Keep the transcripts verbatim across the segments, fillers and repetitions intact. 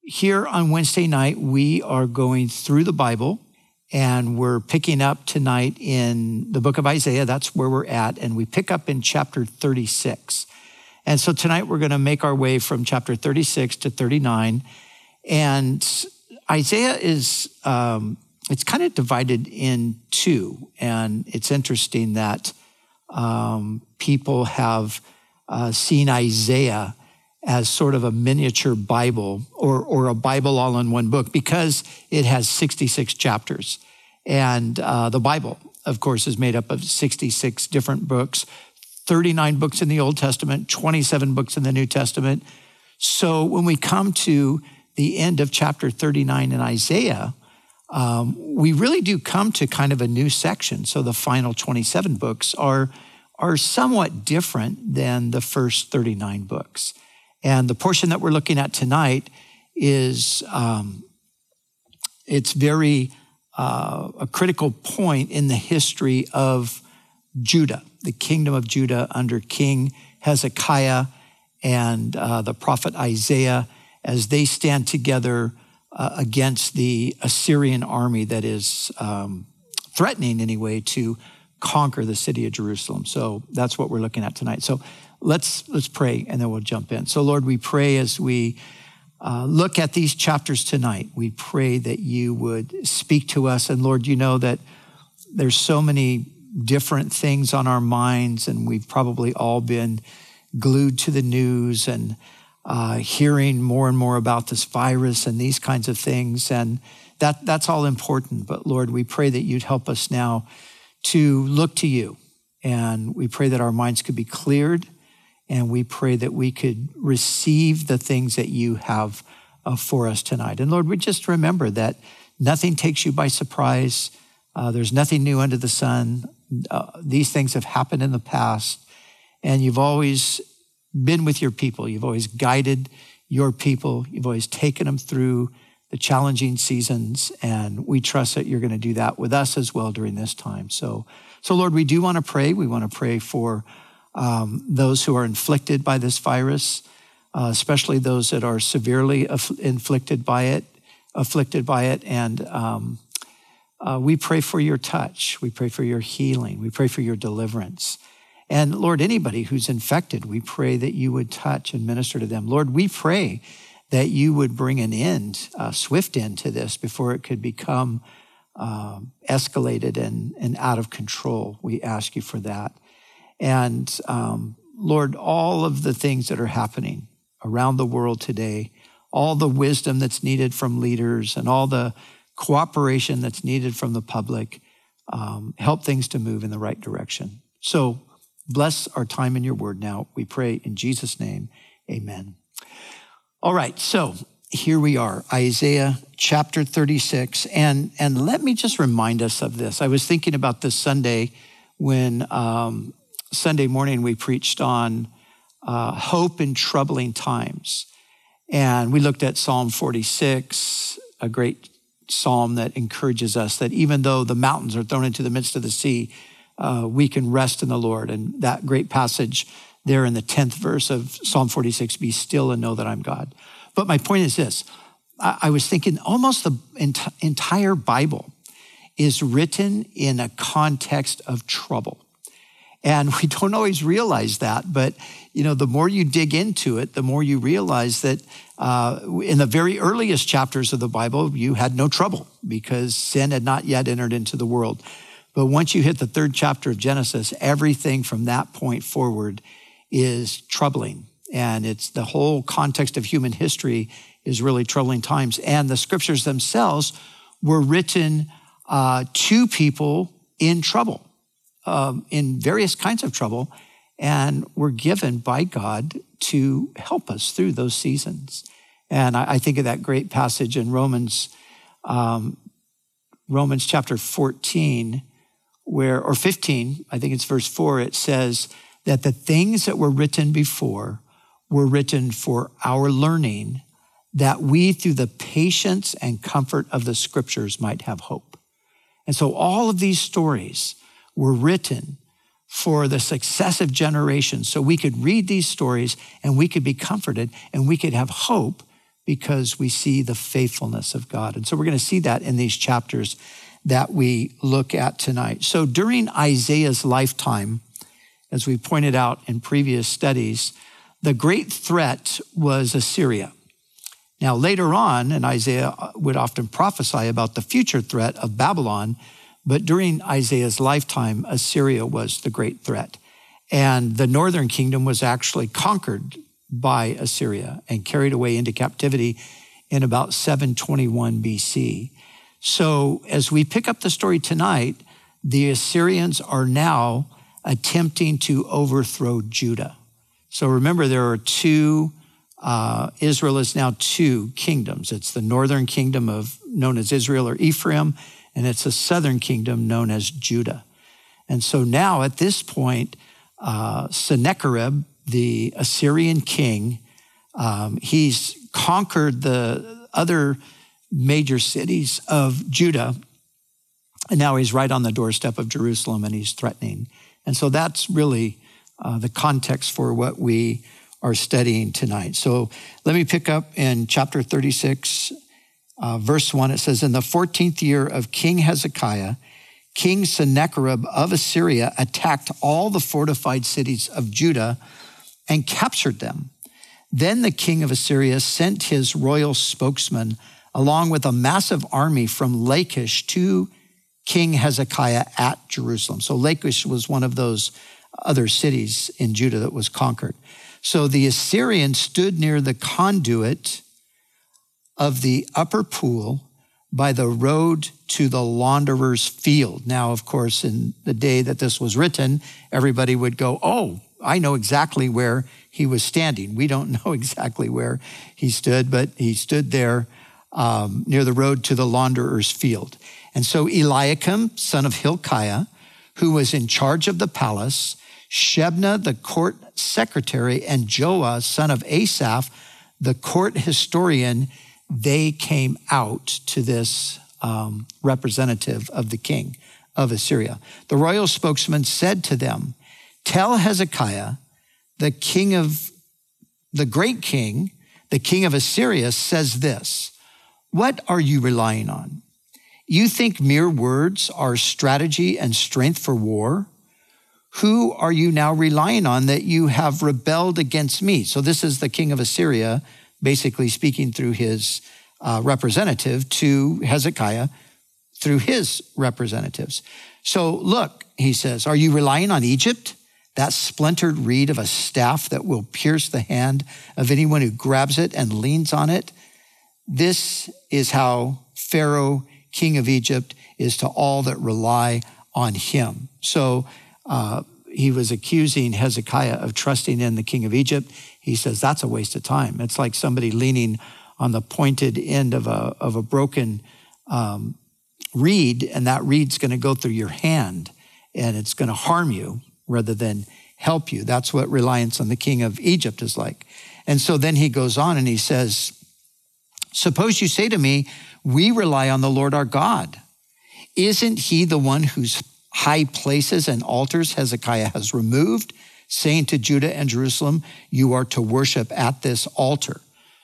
here on Wednesday night, we are going through the Bible, and we're picking up tonight in the book of Isaiah. That's where we're at, and we pick up in chapter thirty-six. And so tonight we're going to make our way from chapter thirty-six to thirty-nine. And Isaiah is, um, it's kind of divided in two. And it's interesting that um, people have uh, seen Isaiah as sort of a miniature Bible or, or a Bible all in one book because it has sixty-six chapters. And uh, the Bible, of course, is made up of sixty-six different books, thirty-nine books in the Old Testament, twenty-seven books in the New Testament. So when we come to the end of chapter thirty-nine in Isaiah, um, we really do come to kind of a new section. So the final twenty-seven books are, are somewhat different than the first thirty-nine books. And the portion that we're looking at tonight is, um, it's very uh, a critical point in the history of Judah, the kingdom of Judah under King Hezekiah and uh, the prophet Isaiah as they stand together uh, against the Assyrian army that is um, threatening anyway to conquer the city of Jerusalem. So that's what we're looking at tonight. So let's let's pray and then we'll jump in. So Lord, we pray as we uh, look at these chapters tonight, we pray that you would speak to us. And Lord, you know that there's so many different things on our minds, and we've probably all been glued to the news and uh, hearing more and more about this virus and these kinds of things. And that that's all important. But Lord, we pray that you'd help us now to look to you. And we pray that our minds could be cleared. And we pray that we could receive the things that you have uh, for us tonight. And Lord, we just remember that nothing takes you by surprise. Uh, there's nothing new under the sun. Uh, these things have happened in the past. And you've always been with your people. You've always guided your people. You've always taken them through the challenging seasons. And we trust that you're going to do that with us as well during this time. So, so Lord, we do want to pray. We want to pray for Um, those who are inflicted by this virus, uh, especially those that are severely aff- inflicted by it, afflicted by it. And um, uh, we pray for your touch. We pray for your healing. We pray for your deliverance. And Lord, anybody who's infected, we pray that you would touch and minister to them. Lord, we pray that you would bring an end, a swift end to this before it could become um, escalated and, and out of control. We ask you for that. And um, Lord, all of the things that are happening around the world today, all the wisdom that's needed from leaders and all the cooperation that's needed from the public, um, help things to move in the right direction. So bless our time in your word now. We pray in Jesus' name, amen. All right, so here we are, Isaiah chapter thirty-six. And, and let me just remind us of this. I was thinking about this Sunday when um, Sunday morning, we preached on uh, hope in troubling times. And we looked at Psalm forty-six, a great psalm that encourages us that even though the mountains are thrown into the midst of the sea, uh, we can rest in the Lord. And that great passage there in the tenth verse of Psalm forty-six, be still and know that I'm God. But my point is this, I, I was thinking almost the ent- entire Bible is written in a context of trouble. And we don't always realize that, but you know, the more you dig into it, the more you realize that uh, in the very earliest chapters of the Bible, you had no trouble because sin had not yet entered into the world. But once you hit the third chapter of Genesis, everything from that point forward is troubling. And it's the whole context of human history is really troubling times. And the scriptures themselves were written uh, to people in trouble. Um, in various kinds of trouble, and were given by God to help us through those seasons. And I, I think of that great passage in Romans, um, Romans chapter fourteen, where, or fifteen, I think it's verse four, it says that the things that were written before were written for our learning, that we through the patience and comfort of the scriptures might have hope. And so all of these stories were written for the successive generations so we could read these stories and we could be comforted and we could have hope because we see the faithfulness of God. And so we're going to see that in these chapters that we look at tonight. So during Isaiah's lifetime, as we pointed out in previous studies, the great threat was Assyria. Now, later on, and Isaiah would often prophesy about the future threat of Babylon, but during Isaiah's lifetime, Assyria was the great threat. And the northern kingdom was actually conquered by Assyria and carried away into captivity in about seven twenty-one B C. So as we pick up the story tonight, the Assyrians are now attempting to overthrow Judah. So remember, there are two, uh, Israel is now two kingdoms. It's the northern kingdom of known as Israel or Ephraim, and it's a southern kingdom known as Judah. And so now at this point, uh, Sennacherib, the Assyrian king, um, he's conquered the other major cities of Judah, and now he's right on the doorstep of Jerusalem and he's threatening. And so that's really uh, the context for what we are studying tonight. So let me pick up in chapter thirty-six, uh, verse one. It says, in the fourteenth year of King Hezekiah, King Sennacherib of Assyria attacked all the fortified cities of Judah and captured them. Then the king of Assyria sent his royal spokesman along with a massive army from Lachish to King Hezekiah at Jerusalem. So Lachish was one of those other cities in Judah that was conquered. So the Assyrians stood near the conduit of the upper pool by the road to the launderer's field. Now, of course, in the day that this was written, everybody would go, oh, I know exactly where he was standing. We don't know exactly where he stood, but he stood there um, near the road to the launderer's field. And so Eliakim, son of Hilkiah, who was in charge of the palace, Shebna, the court secretary, and Joah, son of Asaph, the court historian, they came out to this um, representative of the king of Assyria. The royal spokesman said to them, tell Hezekiah, the king of, the great king, the king of Assyria says this, what are you relying on? You think mere words are strategy and strength for war? Who are you now relying on that you have rebelled against me? So this is the king of Assyria, basically speaking through his uh, representative to Hezekiah through his representatives. So look, he says, are you relying on Egypt, that splintered reed of a staff that will pierce the hand of anyone who grabs it and leans on it? This is how Pharaoh, king of Egypt, is to all that rely on him. So uh, he was accusing Hezekiah of trusting in the king of Egypt. He says, that's a waste of time. It's like somebody leaning on the pointed end of a, of a broken um, reed, and that reed's going to go through your hand, and it's going to harm you rather than help you. That's what reliance on the king of Egypt is like. And so then he goes on and he says, suppose you say to me, we rely on the Lord our God. Isn't he the one whose high places and altars Hezekiah has removed, saying to Judah and Jerusalem, you are to worship at this altar?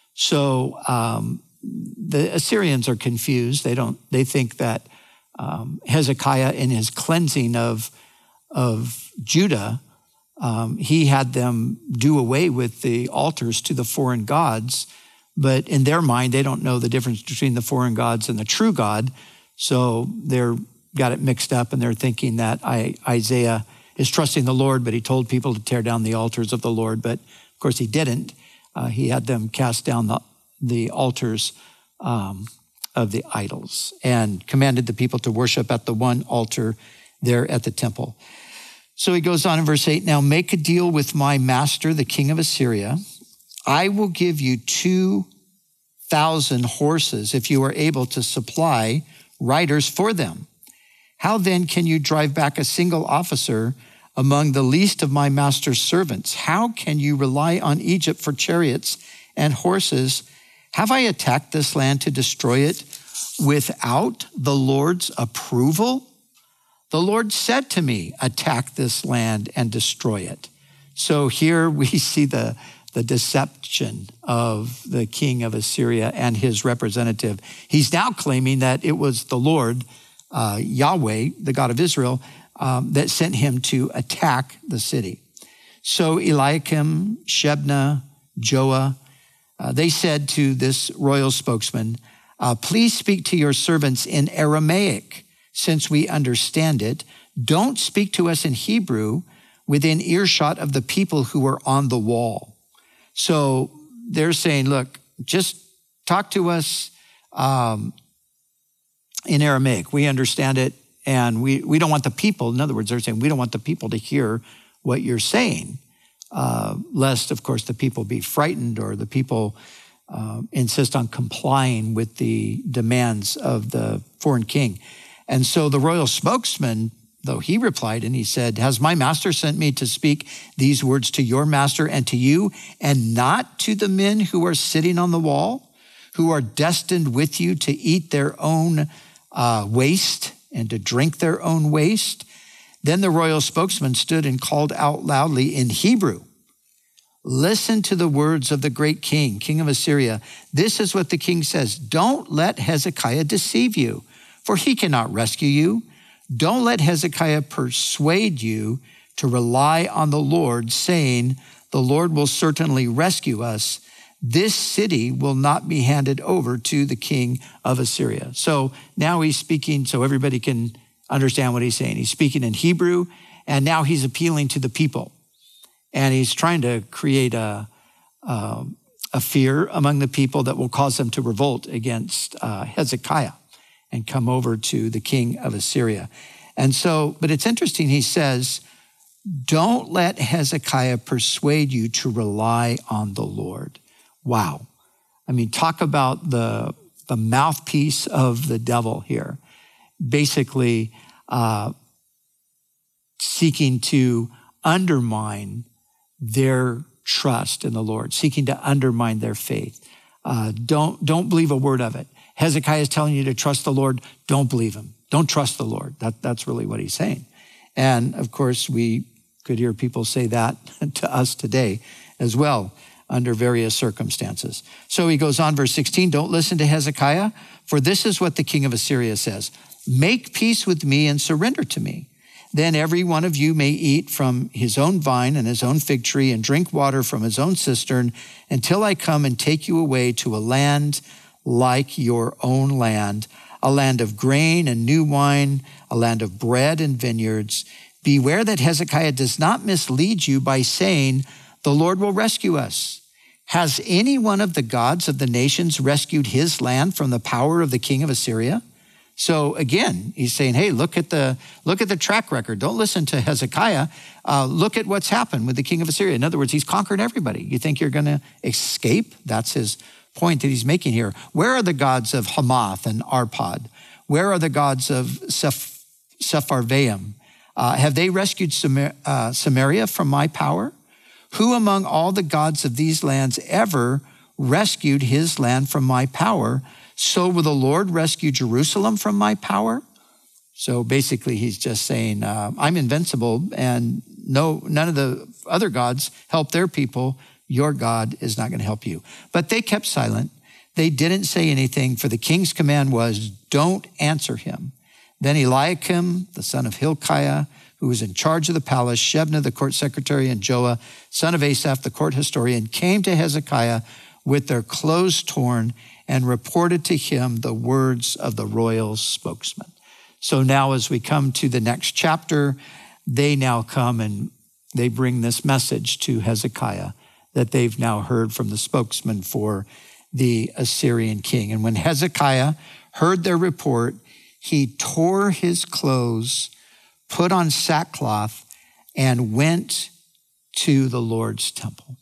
So um, the Assyrians are confused. They don't. They think that um, Hezekiah, in his cleansing of of Judah, um, he had them do away with the altars to the foreign gods. But in their mind, they don't know the difference between the foreign gods and the true God. So they're got it mixed up, and they're thinking that I, Isaiah is trusting the Lord, but he told people to tear down the altars of the Lord. But of course he didn't. Uh, he had them cast down the, the altars um, of the idols and commanded the people to worship at the one altar there at the temple. So he goes on in verse eight, now make a deal with my master, the king of Assyria. I will give you two thousand horses if you are able to supply riders for them. How then can you drive back a single officer among the least of my master's servants? How can you rely on Egypt for chariots and horses? Have I attacked this land to destroy it without the Lord's approval? The Lord said to me, attack this land and destroy it. So here we see the, the deception of the king of Assyria and his representative. He's now claiming that it was the Lord, uh, Yahweh, the God of Israel, um, that sent him to attack the city. So Eliakim, Shebna, Joah, uh, they said to this royal spokesman, uh, please speak to your servants in Aramaic, since we understand it. Don't speak to us in Hebrew within earshot of the people who are on the wall. So they're saying, look, just talk to us um, in Aramaic. We understand it, and we, we don't want the people, in other words, they're saying we don't want the people to hear what you're saying, uh, lest, of course, the people be frightened or the people uh, insist on complying with the demands of the foreign king. And so the royal spokesman, though, he replied and he said, has my master sent me to speak these words to your master and to you, and not to the men who are sitting on the wall, who are destined with you to eat their own uh, waste and to drink their own waste? Then the royal spokesman stood and called out loudly in Hebrew, listen to the words of the great king, king of Assyria. This is what the king says. Don't let Hezekiah deceive you, for he cannot rescue you. Don't let Hezekiah persuade you to rely on the Lord, saying, the Lord will certainly rescue us. This city will not be handed over to the king of Assyria. So now he's speaking so everybody can understand what he's saying. He's speaking in Hebrew, and now he's appealing to the people. And he's trying to create a, a, a fear among the people that will cause them to revolt against uh, Hezekiah and come over to the king of Assyria. And so, but it's interesting, he says, don't let Hezekiah persuade you to rely on the Lord. Wow. I mean, talk about the, the mouthpiece of the devil here. Basically uh, seeking to undermine their trust in the Lord, seeking to undermine their faith. Uh, don't, don't believe a word of it. Hezekiah is telling you to trust the Lord. Don't believe him. Don't trust the Lord. That, that's really what he's saying. And of course, we could hear people say that to us today as well under various circumstances. So he goes on, verse sixteen, don't listen to Hezekiah, for this is what the king of Assyria says. Make peace with me and surrender to me. Then every one of you may eat from his own vine and his own fig tree and drink water from his own cistern until I come and take you away to a land like your own land, a land of grain and new wine, a land of bread and vineyards. Beware that Hezekiah does not mislead you by saying, the Lord will rescue us. Has any one of the gods of the nations rescued his land from the power of the king of Assyria? So again, he's saying, hey, look at the look at the track record. Don't listen to Hezekiah. Uh, look at what's happened with the king of Assyria. In other words, he's conquered everybody. You think you're going to escape? That's his point that he's making here. Where are the gods of Hamath and Arpad? Where are the gods of Seph- Sepharvaim? Uh, have they rescued Samar- uh, Samaria from my power? Who among all the gods of these lands ever rescued his land from my power? So will the Lord rescue Jerusalem from my power? So basically he's just saying, uh, I'm invincible, and no, none of the other gods help their people. Your God is not going to help you. But they kept silent. They didn't say anything, for the king's command was, don't answer him. Then Eliakim, the son of Hilkiah, who was in charge of the palace, Shebna, the court secretary, and Joah, son of Asaph, the court historian, came to Hezekiah with their clothes torn and reported to him the words of the royal spokesman. So now as we come to the next chapter, they now come and they bring this message to Hezekiah that they've now heard from the spokesman for the Assyrian king. And when Hezekiah heard their report, he tore his clothes, put on sackcloth, and went to the Lord's temple.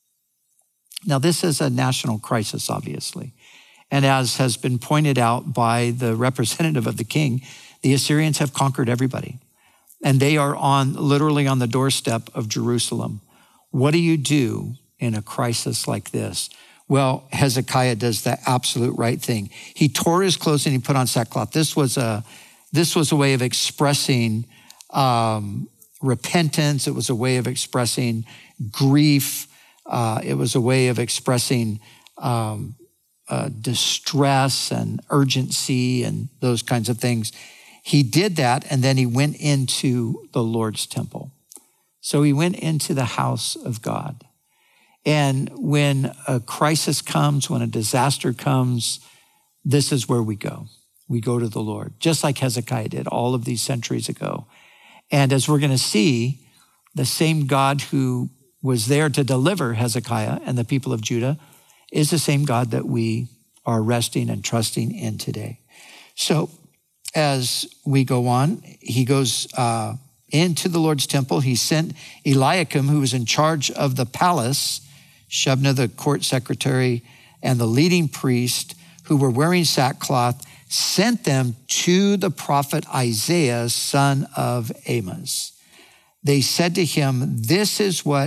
Now, this is a national crisis, obviously. And as has been pointed out by the representative of the king, the Assyrians have conquered everybody. And they are on literally on the doorstep of Jerusalem. What do you do in a crisis like this? Well, Hezekiah does the absolute right thing. He tore his clothes and he put on sackcloth. This was a, this was a way of expressing um, repentance. It was a way of expressing grief. Uh, it was a way of expressing um, uh, distress and urgency and those kinds of things. He did that, and then he went into the Lord's temple. So he went into the house of God. And when a crisis comes, when a disaster comes, this is where we go. We go to the Lord, just like Hezekiah did all of these centuries ago. And as we're going to see, the same God who was there to deliver Hezekiah and the people of Judah is the same God that we are resting and trusting in today. So as we go on, he goes uh, into the Lord's temple. He sent Eliakim, who was in charge of the palace, Shebna, the court secretary, and the leading priest, who were wearing sackcloth, sent them to the prophet Isaiah, son of Amos. They said to him, this is what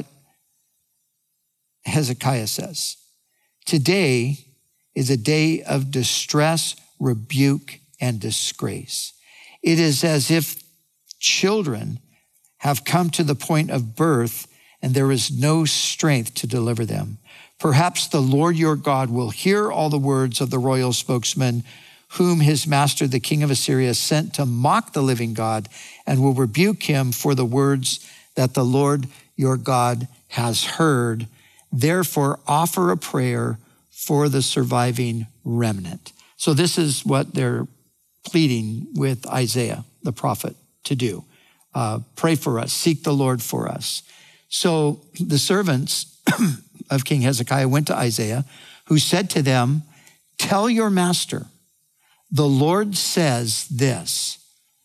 Hezekiah says. Today is a day of distress, rebuke, and disgrace. It is as if children have come to the point of birth and there is no strength to deliver them. Perhaps the Lord your God will hear all the words of the royal spokesman whom his master, the king of Assyria, sent to mock the living God, and will rebuke him for the words that the Lord your God has heard. Therefore, offer a prayer for the surviving remnant. So this is what they're pleading with Isaiah, the prophet, to do. Uh, pray for us, seek the Lord for us. So the servants of King Hezekiah went to Isaiah, who said to them, tell your master, the Lord says this,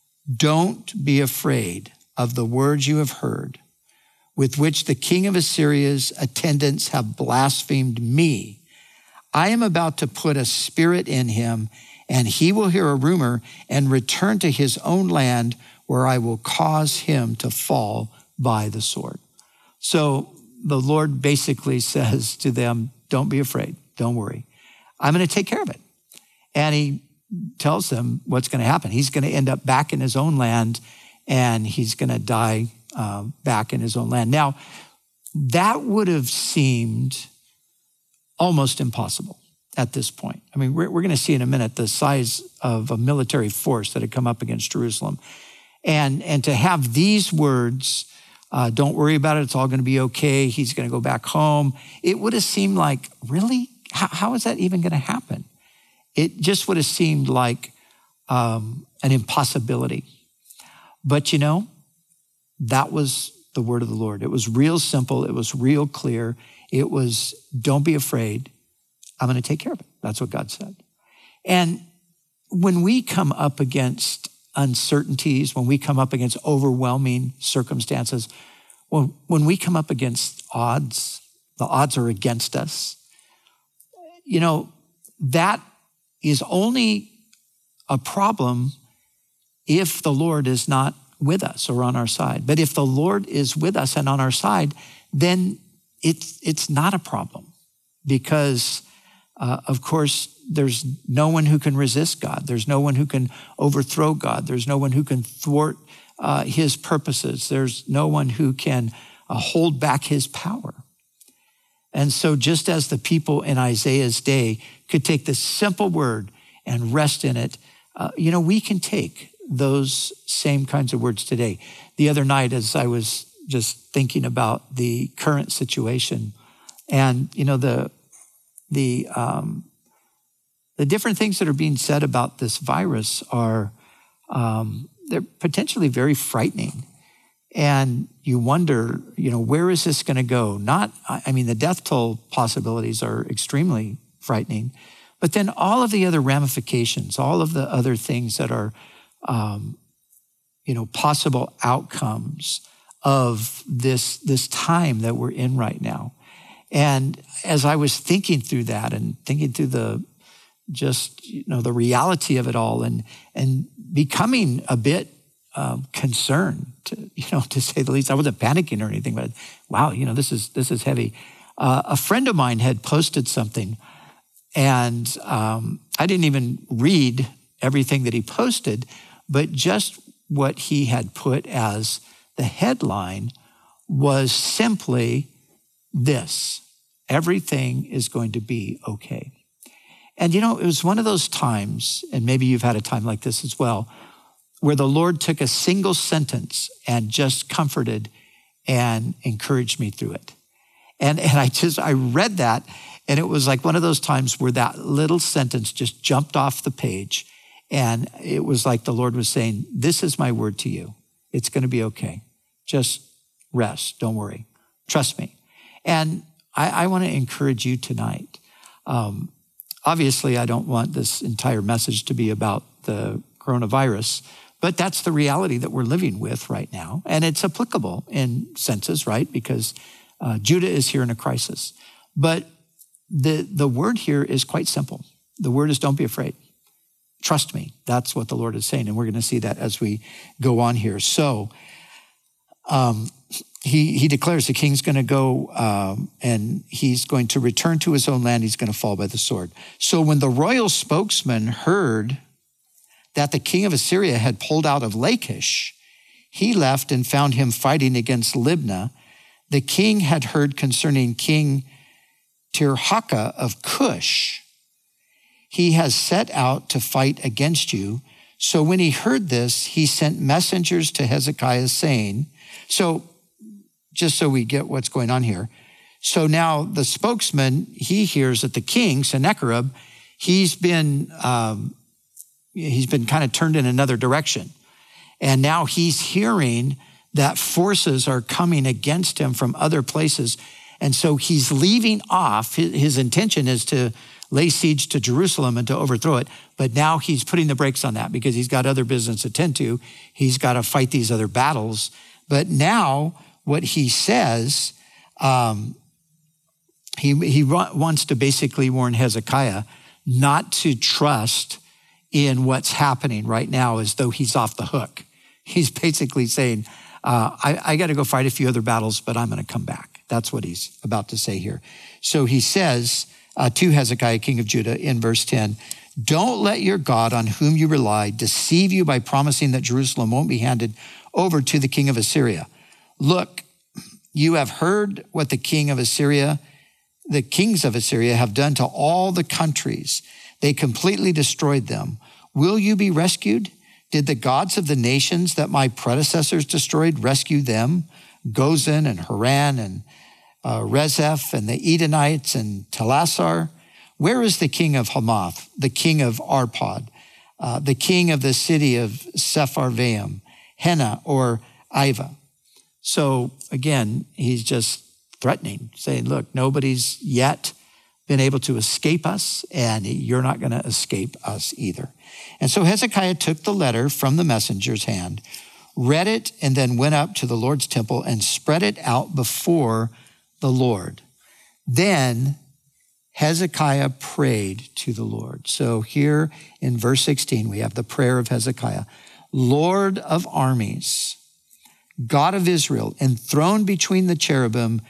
don't be afraid of the words you have heard, with which the king of Assyria's attendants have blasphemed me. I am about to put a spirit in him, and he will hear a rumor and return to his own land, where I will cause him to fall by the sword. So the Lord basically says to them, don't be afraid, don't worry. I'm going to take care of it. And he tells them what's going to happen. He's going to end up back in his own land, and he's going to die uh, back in his own land. Now, that would have seemed almost impossible at this point. I mean, we're, we're going to see in a minute the size of a military force that had come up against Jerusalem. And, and to have these words, uh, don't worry about it, it's all going to be okay, he's going to go back home, it would have seemed like, really? How, how is that even going to happen? It just would have seemed like um, an impossibility. But you know, that was the word of the Lord. It was real simple. It was real clear. It was, don't be afraid. I'm going to take care of it. That's what God said. And when we come up against uncertainties, when we come up against overwhelming circumstances, when, when we come up against odds, the odds are against us, you know, that is only a problem if the Lord is not with us or on our side. But if the Lord is with us and on our side, then it's, it's not a problem, because uh, of course, there's no one who can resist God. There's no one who can overthrow God. There's no one who can thwart uh, his purposes. There's no one who can uh, hold back his power. And so just as the people in Isaiah's day could take this simple word and rest in it, uh, you know, we can take those same kinds of words today. The other night, as I was just thinking about the current situation and, you know, the, the, um, the different things that are being said about this virus are, um, they're potentially very frightening. And you wonder, you know, where is this going to go? Not, I mean, the death toll possibilities are extremely frightening, but then all of the other ramifications, all of the other things that are, um, you know, possible outcomes of this, this time that we're in right now. And as I was thinking through that and thinking through the, just, you know, the reality of it all, and, and becoming a bit Um, concern, to, you know, to say the least. I wasn't panicking or anything, but wow, you know, this is this is heavy. Uh, a friend of mine had posted something, and um, I didn't even read everything that he posted, but just what he had put as the headline was simply, this, everything is going to be okay. And you know, it was one of those times, and maybe you've had a time like this as well, where the Lord took a single sentence and just comforted and encouraged me through it. And, and I just, I read that, and it was like one of those times where that little sentence just jumped off the page. And it was like the Lord was saying, this is my word to you. It's going to be okay. Just rest. Don't worry. Trust me. And I, I want to encourage you tonight. Um, obviously, I don't want this entire message to be about the coronavirus, but that's the reality that we're living with right now. And it's applicable in senses, right? Because uh, Judah is here in a crisis. But the, the word here is quite simple. The word is don't be afraid. Trust me. That's what the Lord is saying. And we're going to see that as we go on here. So um, he, he declares the king's going to go um, and he's going to return to his own land. He's going to fall by the sword. So when the royal spokesman heard that the king of Assyria had pulled out of Lachish, he left and found him fighting against Libnah. The king had heard concerning King Tirhakah of Cush. He has set out to fight against you. So when he heard this, he sent messengers to Hezekiah saying, so just so we get what's going on here. So now the spokesman, he hears that the king, Sennacherib, he's been, um, he's been kind of turned in another direction. And now he's hearing that forces are coming against him from other places. And so he's leaving off. His, his intention is to lay siege to Jerusalem and to overthrow it. But now he's putting the brakes on that because he's got other business to tend to. He's got to fight these other battles. But now what he says, um, he, he wants to basically warn Hezekiah not to trust in what's happening right now as though he's off the hook. He's basically saying, uh, I, I got to go fight a few other battles, but I'm going to come back. That's what he's about to say here. So he says uh, to Hezekiah, king of Judah, in verse ten, don't let your God on whom you rely deceive you by promising that Jerusalem won't be handed over to the king of Assyria. Look, you have heard what the king of Assyria, the kings of Assyria have done to all the countries. They completely destroyed them. Will you be rescued? Did the gods of the nations that my predecessors destroyed rescue them? Gozan and Haran and uh, Rezeph and the Edenites and Telassar? Where is the king of Hamath, the king of Arpad, uh, the king of the city of Sepharvaim, Hena or Iva? So again, he's just threatening, saying, look, nobody's yet been able to escape us, and you're not going to escape us either. And so Hezekiah took the letter from the messenger's hand, read it, and then went up to the Lord's temple and spread it out before the Lord. Then Hezekiah prayed to the Lord. So here in verse sixteen, we have the prayer of Hezekiah. Lord of armies, God of Israel, enthroned between the cherubim,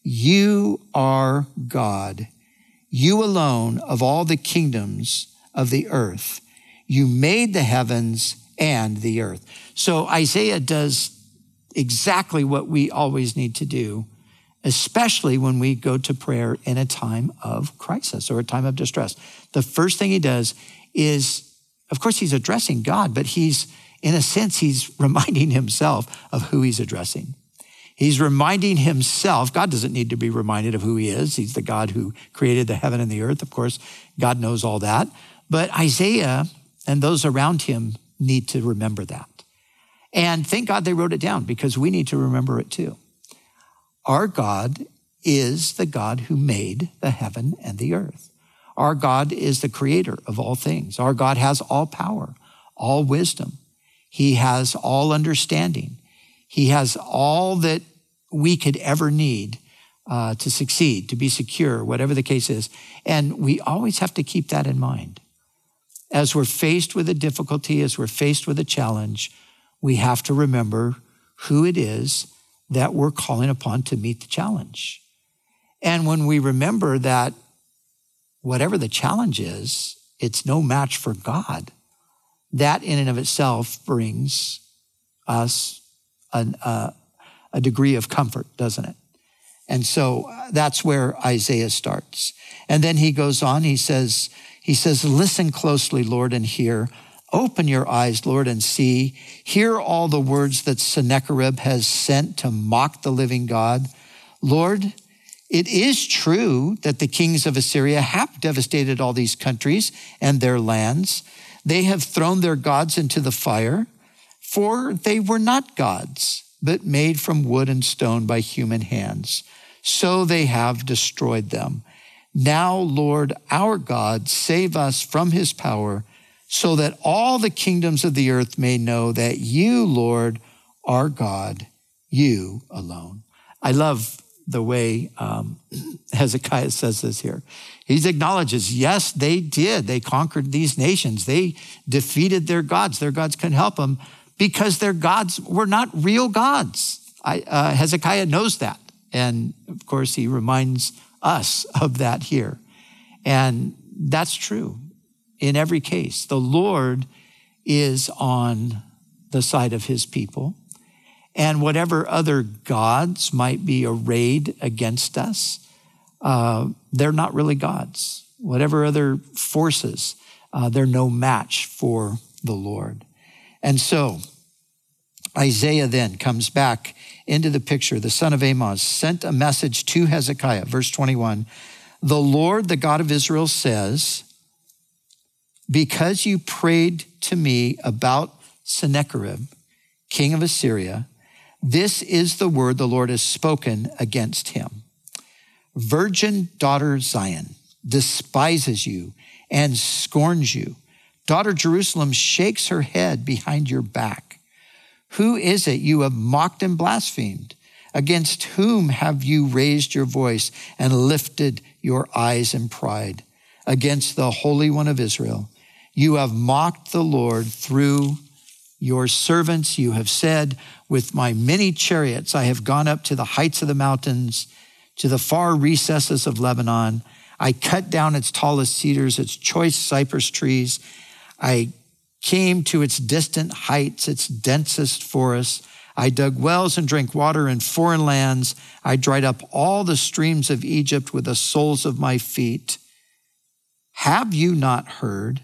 you are God. You alone of all the kingdoms of the earth. You made the heavens and the earth. So Isaiah does exactly what we always need to do, especially when we go to prayer in a time of crisis or a time of distress. The first thing he does is, of course, he's addressing God, but he's, in a sense, he's reminding himself of who he's addressing. He's reminding himself. God doesn't need to be reminded of who he is. He's the God who created the heaven and the earth. Of course, God knows all that. But Isaiah and those around him need to remember that. And thank God they wrote it down, because we need to remember it too. Our God is the God who made the heaven and the earth. Our God is the creator of all things. Our God has all power, all wisdom. He has all understanding. He has all that we could ever need uh, to succeed, to be secure, whatever the case is. And we always have to keep that in mind. As we're faced with a difficulty, as we're faced with a challenge, we have to remember who it is that we're calling upon to meet the challenge. And when we remember that whatever the challenge is, it's no match for God, that in and of itself brings us an, uh, a degree of comfort, doesn't it? And so that's where Isaiah starts. And then he goes on, he says, he says, listen closely, Lord, and hear. Open your eyes, Lord, and see. Hear all the words that Sennacherib has sent to mock the living God. Lord, it is true that the kings of Assyria have devastated all these countries and their lands. They have thrown their gods into the fire, for they were not gods, but made from wood and stone by human hands. So they have destroyed them. Now, Lord, our God, save us from his power, so that all the kingdoms of the earth may know that you, Lord, are God, you alone. I love the way um, Hezekiah says this here. He acknowledges, yes, they did. They conquered these nations. They defeated their gods. Their gods couldn't help them because their gods were not real gods. I, uh, Hezekiah knows that. And of course, he reminds us of that here. And that's true in every case. The Lord is on the side of his people. And whatever other gods might be arrayed against us, uh, they're not really gods. Whatever other forces, uh, they're no match for the Lord. And so Isaiah then comes back into the picture. The son of Amoz sent a message to Hezekiah, verse twenty-one. The Lord, the God of Israel, says, because you prayed to me about Sennacherib, king of Assyria, this is the word the Lord has spoken against him. Virgin daughter Zion despises you and scorns you. Daughter Jerusalem shakes her head behind your back. Who is it you have mocked and blasphemed? Against whom have you raised your voice and lifted your eyes in pride? Against the Holy One of Israel. You have mocked the Lord through your servants. You have said, with my many chariots, I have gone up to the heights of the mountains, to the far recesses of Lebanon. I cut down its tallest cedars, its choice cypress trees. I came to its distant heights, its densest forests. I dug wells and drank water in foreign lands. I dried up all the streams of Egypt with the soles of my feet. Have you not heard?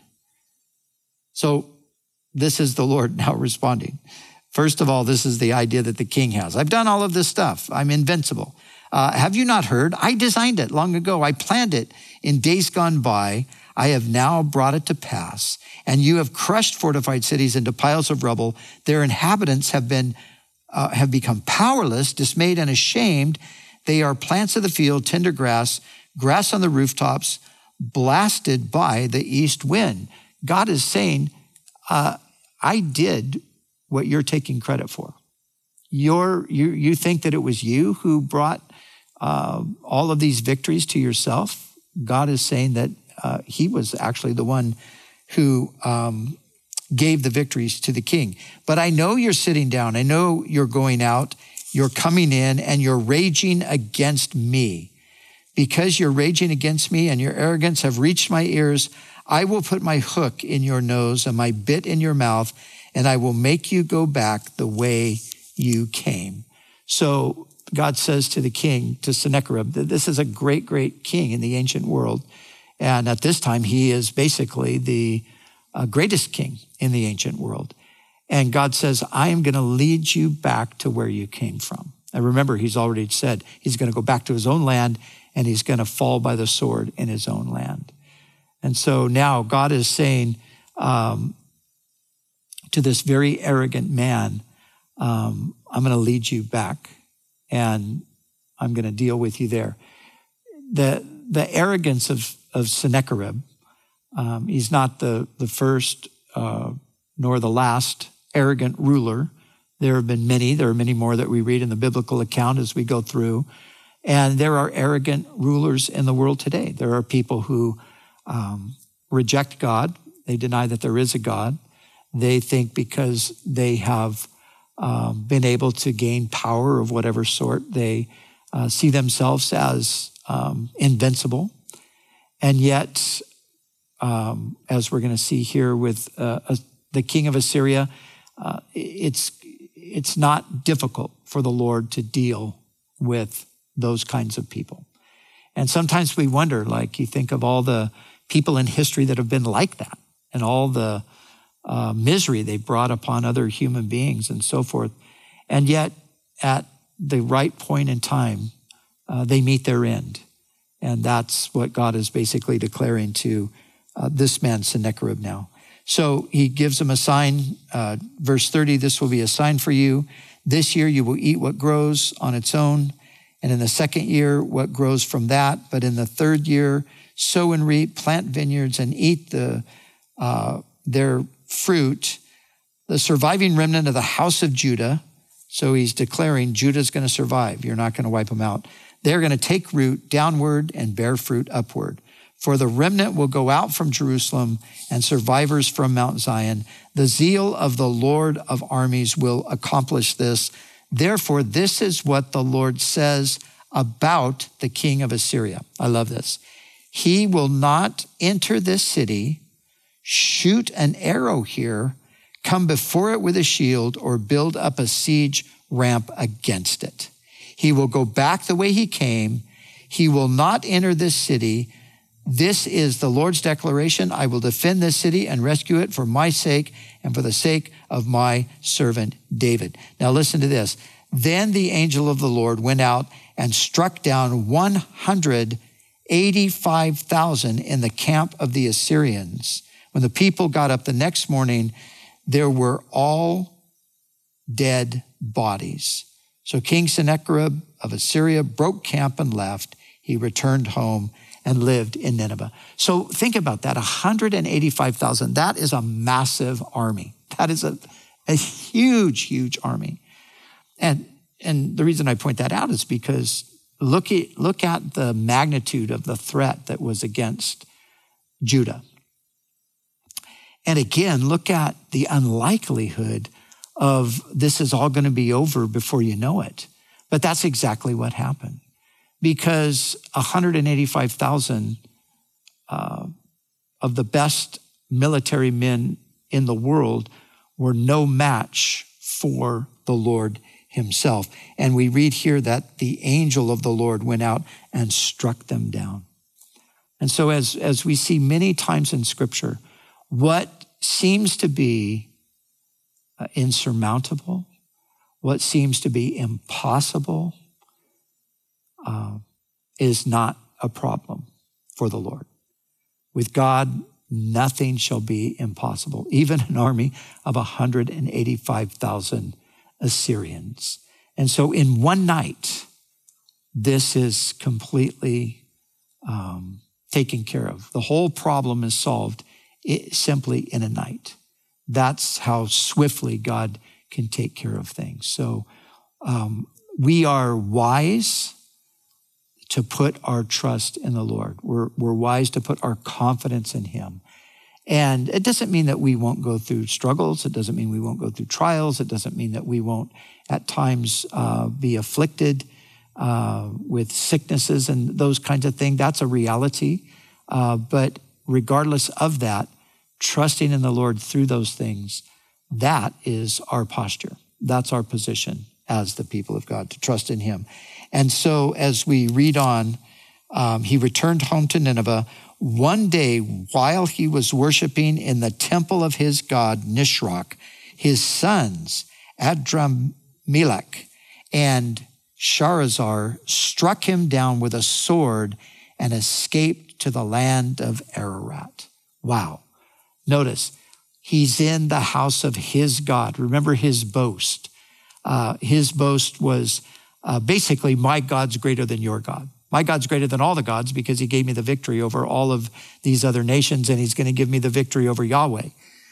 So this is the Lord now responding. First of all, this is the idea that the king has. I've done all of this stuff. I'm invincible. Uh, have you not heard? I designed it long ago. I planned it in days gone by. I have now brought it to pass. And you have crushed fortified cities into piles of rubble. Their inhabitants have been uh, have become powerless, dismayed, and ashamed. They are plants of the field, tender grass, grass on the rooftops, blasted by the east wind. God is saying, uh, I did what you're taking credit for. You're, you, you think that it was you who brought uh, all of these victories to yourself. God is saying that uh, he was actually the one who um, gave the victories to the king. But I know you're sitting down. I know you're going out. You're coming in and you're raging against me. Because you're raging against me and your arrogance have reached my ears, I will put my hook in your nose and my bit in your mouth, and I will make you go back the way you came. So God says to the king, to Sennacherib, that this is a great, great king in the ancient world. And at this time, he is basically the uh, greatest king in the ancient world. And God says, I am going to lead you back to where you came from. And remember, he's already said he's going to go back to his own land and he's going to fall by the sword in his own land. And so now God is saying um, to this very arrogant man, um, I'm going to lead you back and I'm going to deal with you there. The, the arrogance of, of Sennacherib, um, he's not the, the first uh, nor the last arrogant ruler. There have been many. There are many more that we read in the biblical account as we go through. And there are arrogant rulers in the world today. There are people who um, reject God. They deny that there is a God. They think because they have um, been able to gain power of whatever sort, they uh, see themselves as um, invincible. And yet, um, as we're going to see here with uh, a, the king of Assyria, uh, it's it's not difficult for the Lord to deal with those kinds of people. And sometimes we wonder, like you think of all the people in history that have been like that and all the uh, misery they brought upon other human beings and so forth. And yet at the right point in time, uh, they meet their end. And that's what God is basically declaring to uh, this man, Sennacherib, now. So he gives him a sign, uh, verse thirty, this will be a sign for you. This year you will eat what grows on its own. And in the second year, what grows from that. But in the third year, sow and reap, plant vineyards and eat the uh, their fruit. The surviving remnant of the house of Judah. So he's declaring Judah's going to survive. You're not going to wipe them out. They're going to take root downward and bear fruit upward. For the remnant will go out from Jerusalem and survivors from Mount Zion. The zeal of the Lord of armies will accomplish this. Therefore, this is what the Lord says about the king of Assyria. I love this. He will not enter this city, shoot an arrow here, come before it with a shield, or build up a siege ramp against it. He will go back the way he came. He will not enter this city. This is the Lord's declaration. I will defend this city and rescue it for my sake and for the sake of my servant David. Now listen to this. Then the angel of the Lord went out and struck down one hundred eighty-five thousand in the camp of the Assyrians. When the people got up the next morning, there were all dead bodies. So King Sennacherib of Assyria broke camp and left. He returned home and lived in Nineveh. So think about that, one hundred eighty-five thousand. That is a massive army. That is a, a huge, huge army. And, and the reason I point that out is because look at, look at the magnitude of the threat that was against Judah. And again, look at the unlikelihood of this is all going to be over before you know it. But that's exactly what happened. Because one hundred eighty-five thousand uh, of the best military men in the world were no match for the Lord himself. And we read here that the angel of the Lord went out and struck them down. And so as, as we see many times in Scripture, what seems to be uh, insurmountable, what seems to be impossible, Uh, is not a problem for the Lord. With God, nothing shall be impossible, even an army of one hundred eighty-five thousand Assyrians. And so in one night, this is completely um, taken care of. The whole problem is solved it, simply in a night. That's how swiftly God can take care of things. So um, we are wise to put our trust in the Lord. We're, we're wise to put our confidence in him. And it doesn't mean that we won't go through struggles. It doesn't mean we won't go through trials. It doesn't mean that we won't at times uh, be afflicted uh, with sicknesses and those kinds of things. That's a reality. Uh, but regardless of that, trusting in the Lord through those things, that is our posture. That's our position as the people of God, to trust in him. And so as we read on, um, he returned home to Nineveh. One day while he was worshiping in the temple of his god, Nisroch, his sons, Adrammelech and Sharezer, struck him down with a sword and escaped to the land of Ararat. Wow. Notice, he's in the house of his God. Remember his boast. Uh, his boast was uh, basically, my God's greater than your God. My God's greater than all the gods because he gave me the victory over all of these other nations, and he's going to give me the victory over Yahweh.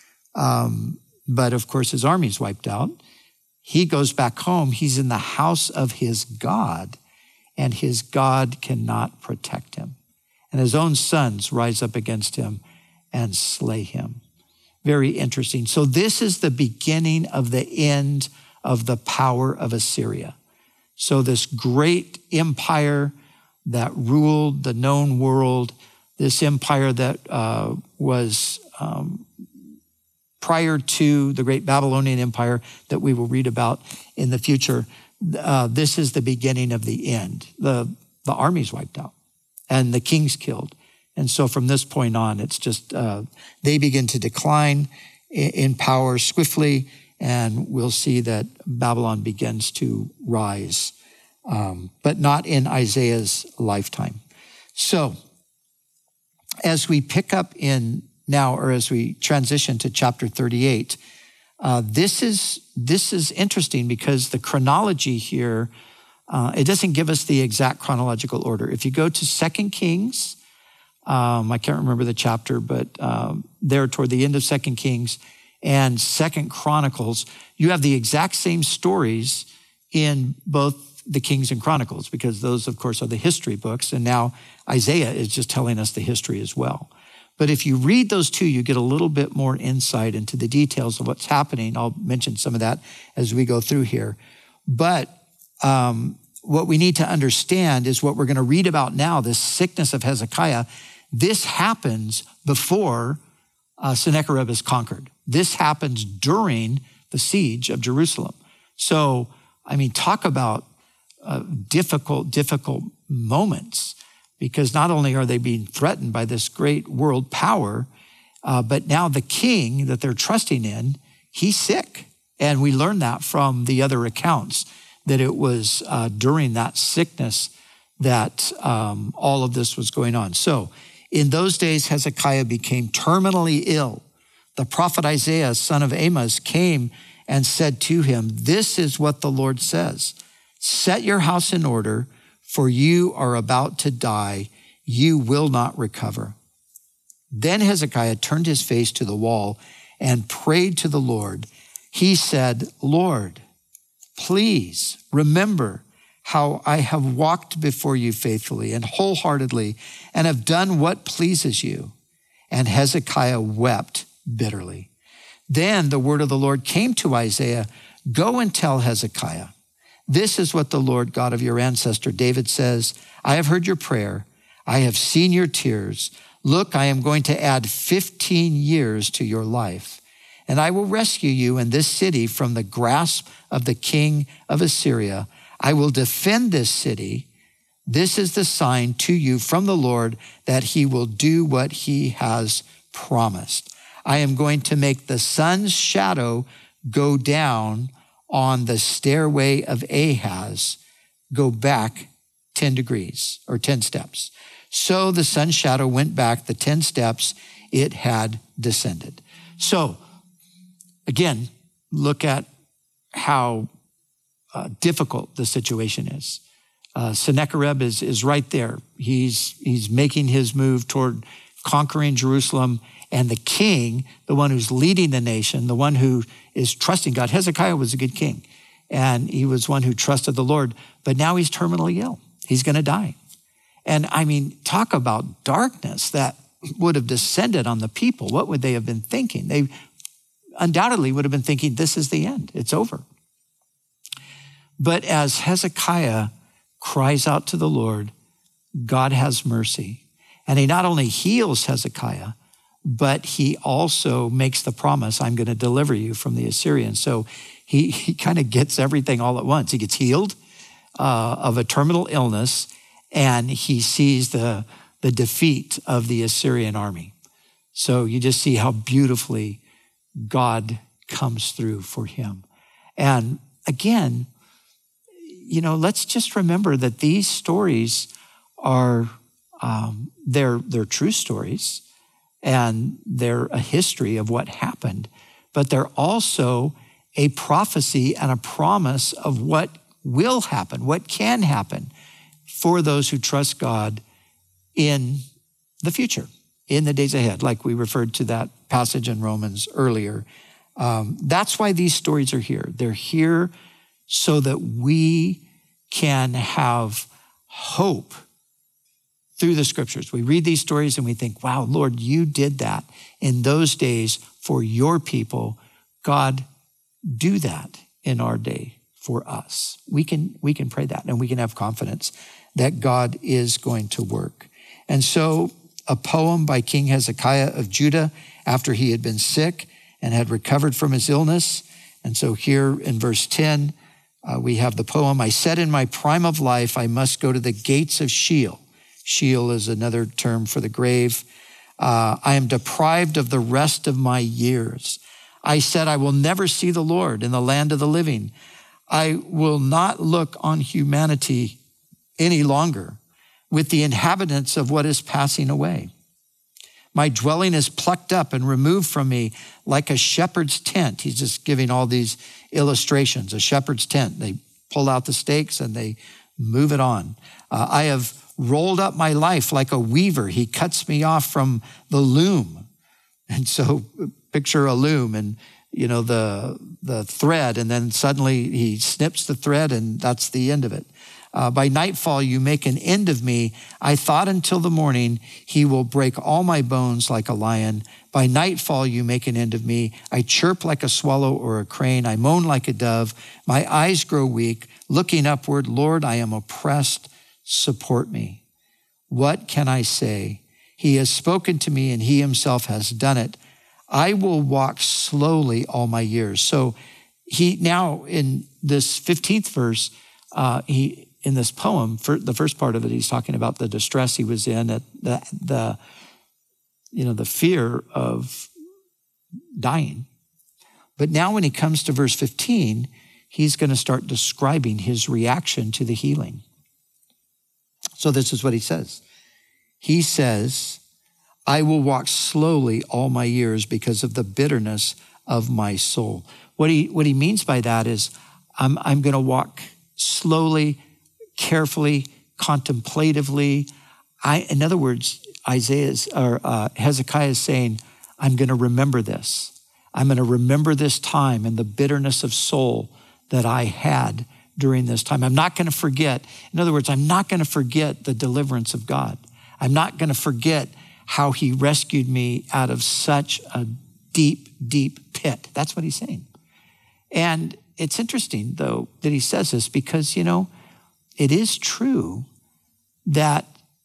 Um, but of course, his army's wiped out. He goes back home. He's in the house of his God, and his God cannot protect him. And his own sons rise up against him and slay him. Very interesting. So this is the beginning of the end of the power of Assyria. So this great empire that ruled the known world, this empire that uh, was um, prior to the great Babylonian Empire that we will read about in the future, uh, this is the beginning of the end. The, the army's wiped out and the king's killed. And so from this point on, it's just, uh, they begin to decline in, in power swiftly, and we'll see that Babylon begins to rise, um, but not in Isaiah's lifetime. So as we pick up in now, or as we transition to chapter thirty-eight, uh, this is this is interesting because the chronology here, uh, it doesn't give us the exact chronological order. If you go to Second Kings, um, I can't remember the chapter, but um, there toward the end of Second Kings and Second Chronicles, you have the exact same stories in both the Kings and Chronicles, because those, of course, are the history books. And now Isaiah is just telling us the history as well. But if you read those two, you get a little bit more insight into the details of what's happening. I'll mention some of that as we go through here. But um, what we need to understand is what we're going to read about now, this sickness of Hezekiah. This happens before uh, Sennacherib is conquered. This happens during the siege of Jerusalem. So, I mean, talk about uh, difficult, difficult moments, because not only are they being threatened by this great world power, uh, but now the king that they're trusting in, he's sick. And we learn that from the other accounts, that it was uh, during that sickness that um, all of this was going on. So in those days, Hezekiah became terminally ill. The prophet Isaiah, son of Amos, came and said to him, "This is what the Lord says, set your house in order, for you are about to die. You will not recover." Then Hezekiah turned his face to the wall and prayed to the Lord. He said, "Lord, please remember how I have walked before you faithfully and wholeheartedly and have done what pleases you." And Hezekiah wept bitterly. Then the word of the Lord came to Isaiah, "Go and tell Hezekiah, this is what the Lord God of your ancestor David says, I have heard your prayer. I have seen your tears. Look, I am going to add fifteen years to your life, and I will rescue you in this city from the grasp of the king of Assyria. I will defend this city. This is the sign to you from the Lord that he will do what he has promised. I am going to make the sun's shadow go down on the stairway of Ahaz, go back ten degrees or ten steps. So the sun's shadow went back the ten steps it had descended." So again, look at how uh, difficult the situation is. Uh, Sennacherib is, is right there. He's, he's making his move toward conquering Jerusalem. And the king, the one who's leading the nation, the one who is trusting God, Hezekiah was a good king, and he was one who trusted the Lord, but now he's terminally ill. He's going to die. And I mean, talk about darkness that would have descended on the people. What would they have been thinking? They undoubtedly would have been thinking, this is the end. It's over. But as Hezekiah cries out to the Lord, God has mercy. And he not only heals Hezekiah, but he also makes the promise, I'm going to deliver you from the Assyrians. So he, he kind of gets everything all at once. He gets healed uh, of a terminal illness, and he sees the, the defeat of the Assyrian army. So you just see how beautifully God comes through for him. And again, you know, let's just remember that these stories are, um, they're, they're true stories. And they're a history of what happened, but they're also a prophecy and a promise of what will happen, what can happen for those who trust God in the future, in the days ahead, like we referred to that passage in Romans earlier. Um, that's why these stories are here. They're here so that we can have hope through the scriptures. We read these stories and we think, wow, Lord, you did that in those days for your people. God, do that in our day for us. We can, we can pray that, and we can have confidence that God is going to work. And so a poem by King Hezekiah of Judah after he had been sick and had recovered from his illness. And so here in verse ten, Uh, we have the poem, I said in my prime of life, I must go to the gates of Sheol. Sheol is another term for the grave. Uh, I am deprived of the rest of my years. I said, I will never see the Lord in the land of the living. I will not look on humanity any longer with the inhabitants of what is passing away. My dwelling is plucked up and removed from me like a shepherd's tent. He's just giving all these illustrations. A shepherd's tent. They pull out the stakes and they move it on. Uh, I have rolled up my life like a weaver. He cuts me off from the loom. And so picture a loom and, you know, the, the thread, and then suddenly he snips the thread and that's the end of it. Uh, by nightfall, you make an end of me. I thought until the morning, he will break all my bones like a lion. By nightfall, you make an end of me. I chirp like a swallow or a crane. I moan like a dove. My eyes grow weak. Looking upward, Lord, I am oppressed. Support me. What can I say? He has spoken to me and he himself has done it. I will walk slowly all my years. So he now in this fifteenth verse, uh, he in this poem, for the first part of it, he's talking about the distress he was in, at the, the you know, the fear of dying. But now when he comes to verse fifteen, he's going to start describing his reaction to the healing. So this is what he says. He says, I will walk slowly all my years because of the bitterness of my soul. What he, what he means by that is I'm, I'm going to walk slowly, carefully, contemplatively. I, in other words, Isaiah's or uh, Hezekiah is saying, I'm going to remember this. I'm going to remember this time and the bitterness of soul that I had during this time. I'm not going to forget. In other words, I'm not going to forget the deliverance of God. I'm not going to forget how he rescued me out of such a deep, deep pit. That's what he's saying. And it's interesting, though, that he says this because, you know, it is true that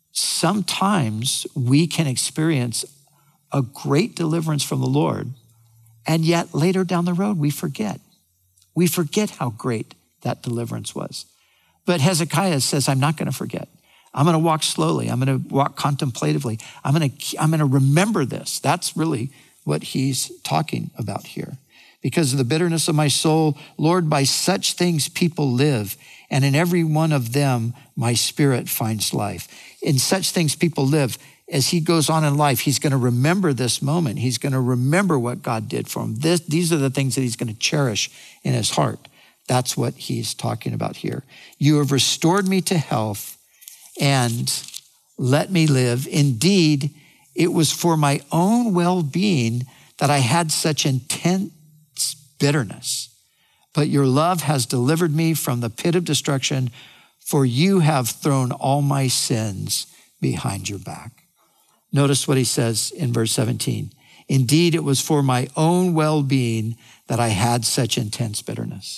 sometimes we can experience a great deliverance from the Lord, and yet later down the road, we forget. We forget how great that deliverance was. But Hezekiah says, I'm not going to forget. I'm going to walk slowly. I'm going to walk contemplatively. I'm going to, I'm going to remember this. That's really what he's talking about here. Because of the bitterness of my soul, Lord, by such things people live, and in every one of them, my spirit finds life. In such things people live. As he goes on in life, he's going to remember this moment. He's going to remember what God did for him. This, these are the things that he's going to cherish in his heart. That's what he's talking about here. You have restored me to health and let me live. Indeed, it was for my own well-being that I had such intense bitterness. But your love has delivered me from the pit of destruction, for you have thrown all my sins behind your back. Notice what he says in verse seventeen. Indeed, it was for my own well-being that I had such intense bitterness.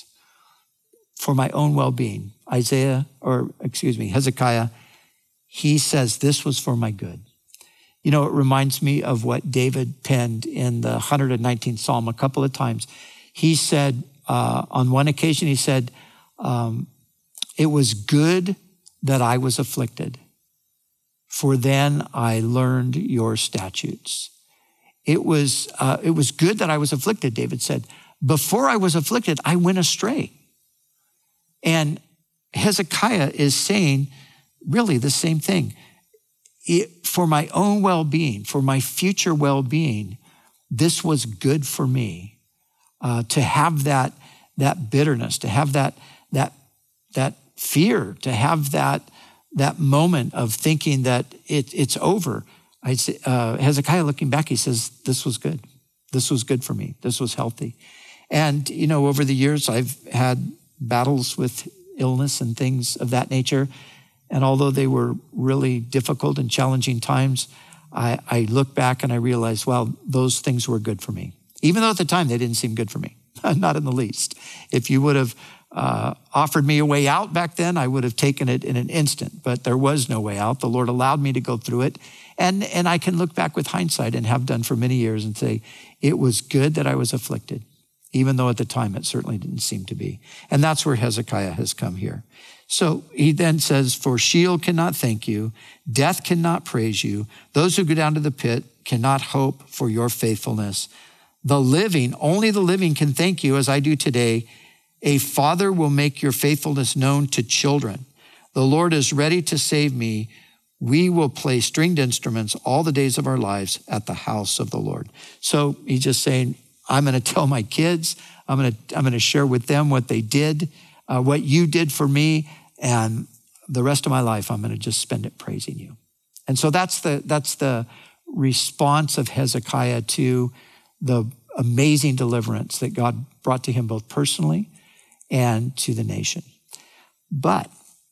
For my own well-being. Isaiah, or excuse me, Hezekiah, he says this was for my good. You know, it reminds me of what David penned in the one hundred nineteenth Psalm a couple of times. He said, uh, on one occasion, he said, um, it was good that I was afflicted, for then I learned your statutes. It was, uh, it was good that I was afflicted, David said. Before I was afflicted, I went astray. And Hezekiah is saying really the same thing. It, for my own well-being, for my future well-being, this was good for me uh, to have that, that bitterness, to have that, that, that fear, to have that, that moment of thinking that it, it's over. I say, uh, Hezekiah looking back, he says, this was good. This was good for me. This was healthy. And, you know, over the years, I've had battles with illness and things of that nature. And although they were really difficult and challenging times, I, I look back and I realize, well, those things were good for me. Even though at the time they didn't seem good for me, not in the least. If you would have uh, offered me a way out back then, I would have taken it in an instant, but there was no way out. The Lord allowed me to go through it. And, and I can look back with hindsight and have done for many years and say, it was good that I was afflicted. even though at the time it certainly didn't seem to be. And that's where Hezekiah has come here. So he then says, for Sheol cannot thank you, death cannot praise you, those who go down to the pit cannot hope for your faithfulness. The living, only the living can thank you as I do today. A father will make your faithfulness known to children. The Lord is ready to save me. We will play stringed instruments all the days of our lives at the house of the Lord. So he's just saying, I'm going to tell my kids, I'm going to, I'm going to share with them what they did, uh, what you did for me, and the rest of my life, I'm going to just spend it praising you. And so that's the, that's the response of Hezekiah to the amazing deliverance that God brought to him both personally and to the nation. But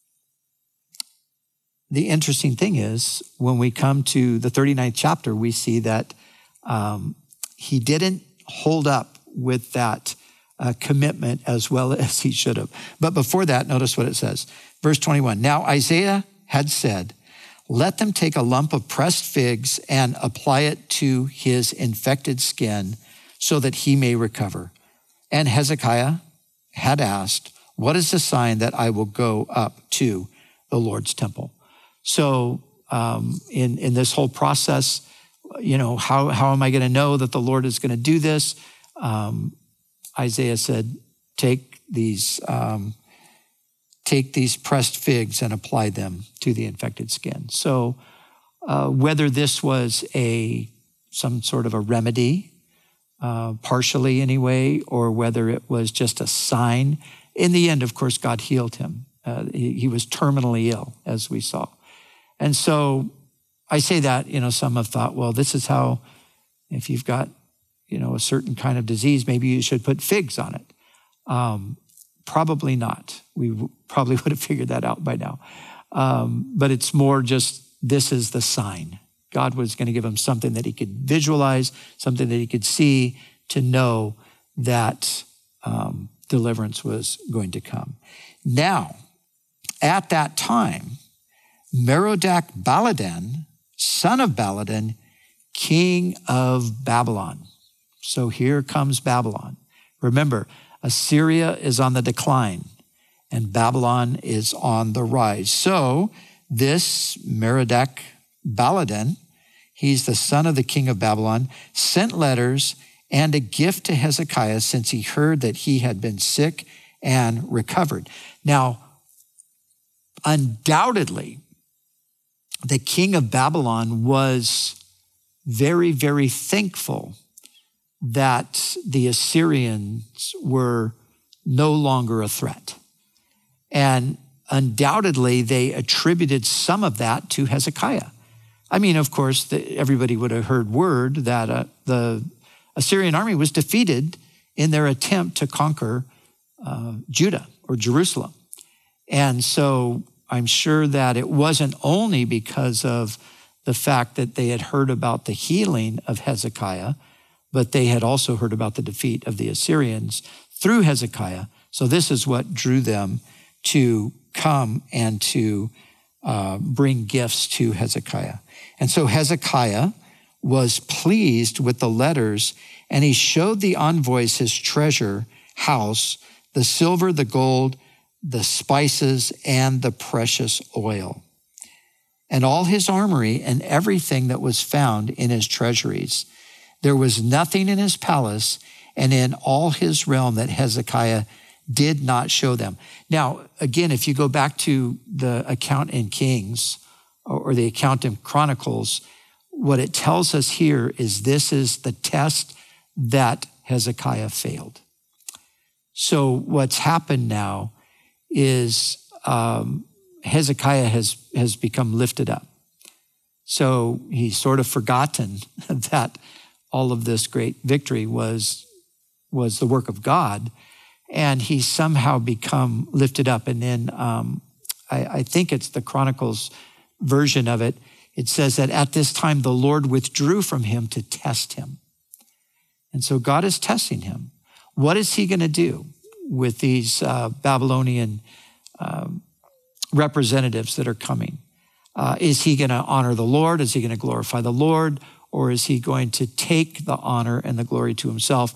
the interesting thing is, when we come to the thirty-ninth chapter, we see that um, he didn't hold up with that uh, commitment as well as he should have. But before that, notice what it says. Verse twenty-one, now Isaiah had said, let them take a lump of pressed figs and apply it to his infected skin so that he may recover. And Hezekiah had asked, what is the sign that I will go up to the Lord's temple? So um, in, in this whole process, you know, how, how am I going to know that the Lord is going to do this? Um, Isaiah said, take these, um, take these pressed figs and apply them to the infected skin. So uh, whether this was a some sort of a remedy, uh, partially anyway, or whether it was just a sign, in the end, of course, God healed him. Uh, he, he was terminally ill, as we saw. And so I say that, you know, some have thought, well, this is how, if you've got, you know, a certain kind of disease, maybe you should put figs on it. Um, probably not. We w- probably would have figured that out by now. Um, but it's more just, this is the sign. God was going to give him something that he could visualize, something that he could see to know that um, deliverance was going to come. Now, at that time, Merodach-Baladan, son of Baladan, king of Babylon. So here comes Babylon. Remember, Assyria is on the decline and Babylon is on the rise. So this Merodach-Baladan, he's the son of the king of Babylon, sent letters and a gift to Hezekiah since he heard that he had been sick and recovered. Now, undoubtedly, the king of Babylon was very, very thankful that the Assyrians were no longer a threat. And undoubtedly, they attributed some of that to Hezekiah. I mean, of course, the, everybody would have heard word that uh, the Assyrian army was defeated in their attempt to conquer uh, Judah or Jerusalem. And so I'm sure that it wasn't only because of the fact that they had heard about the healing of Hezekiah, but they had also heard about the defeat of the Assyrians through Hezekiah. So this is what drew them to come and to uh, bring gifts to Hezekiah. And so Hezekiah was pleased with the letters, and he showed the envoys his treasure house, the silver, the gold, the spices, and the precious oil, and all his armory and everything that was found in his treasuries. There was nothing in his palace and in all his realm that Hezekiah did not show them. Now, again, if you go back to the account in Kings or the account in Chronicles, what it tells us here is this is the test that Hezekiah failed. So what's happened now is um, Hezekiah has, has become lifted up. So he's sort of forgotten that all of this great victory was, was the work of God, and he's somehow become lifted up. And then um, I, I think it's the Chronicles version of it. It says that at this time, the Lord withdrew from him to test him. And so God is testing him. What is he going to do with these uh, Babylonian um, representatives that are coming? Uh, is he going to honor the Lord? Is he going to glorify the Lord? Or is he going to take the honor and the glory to himself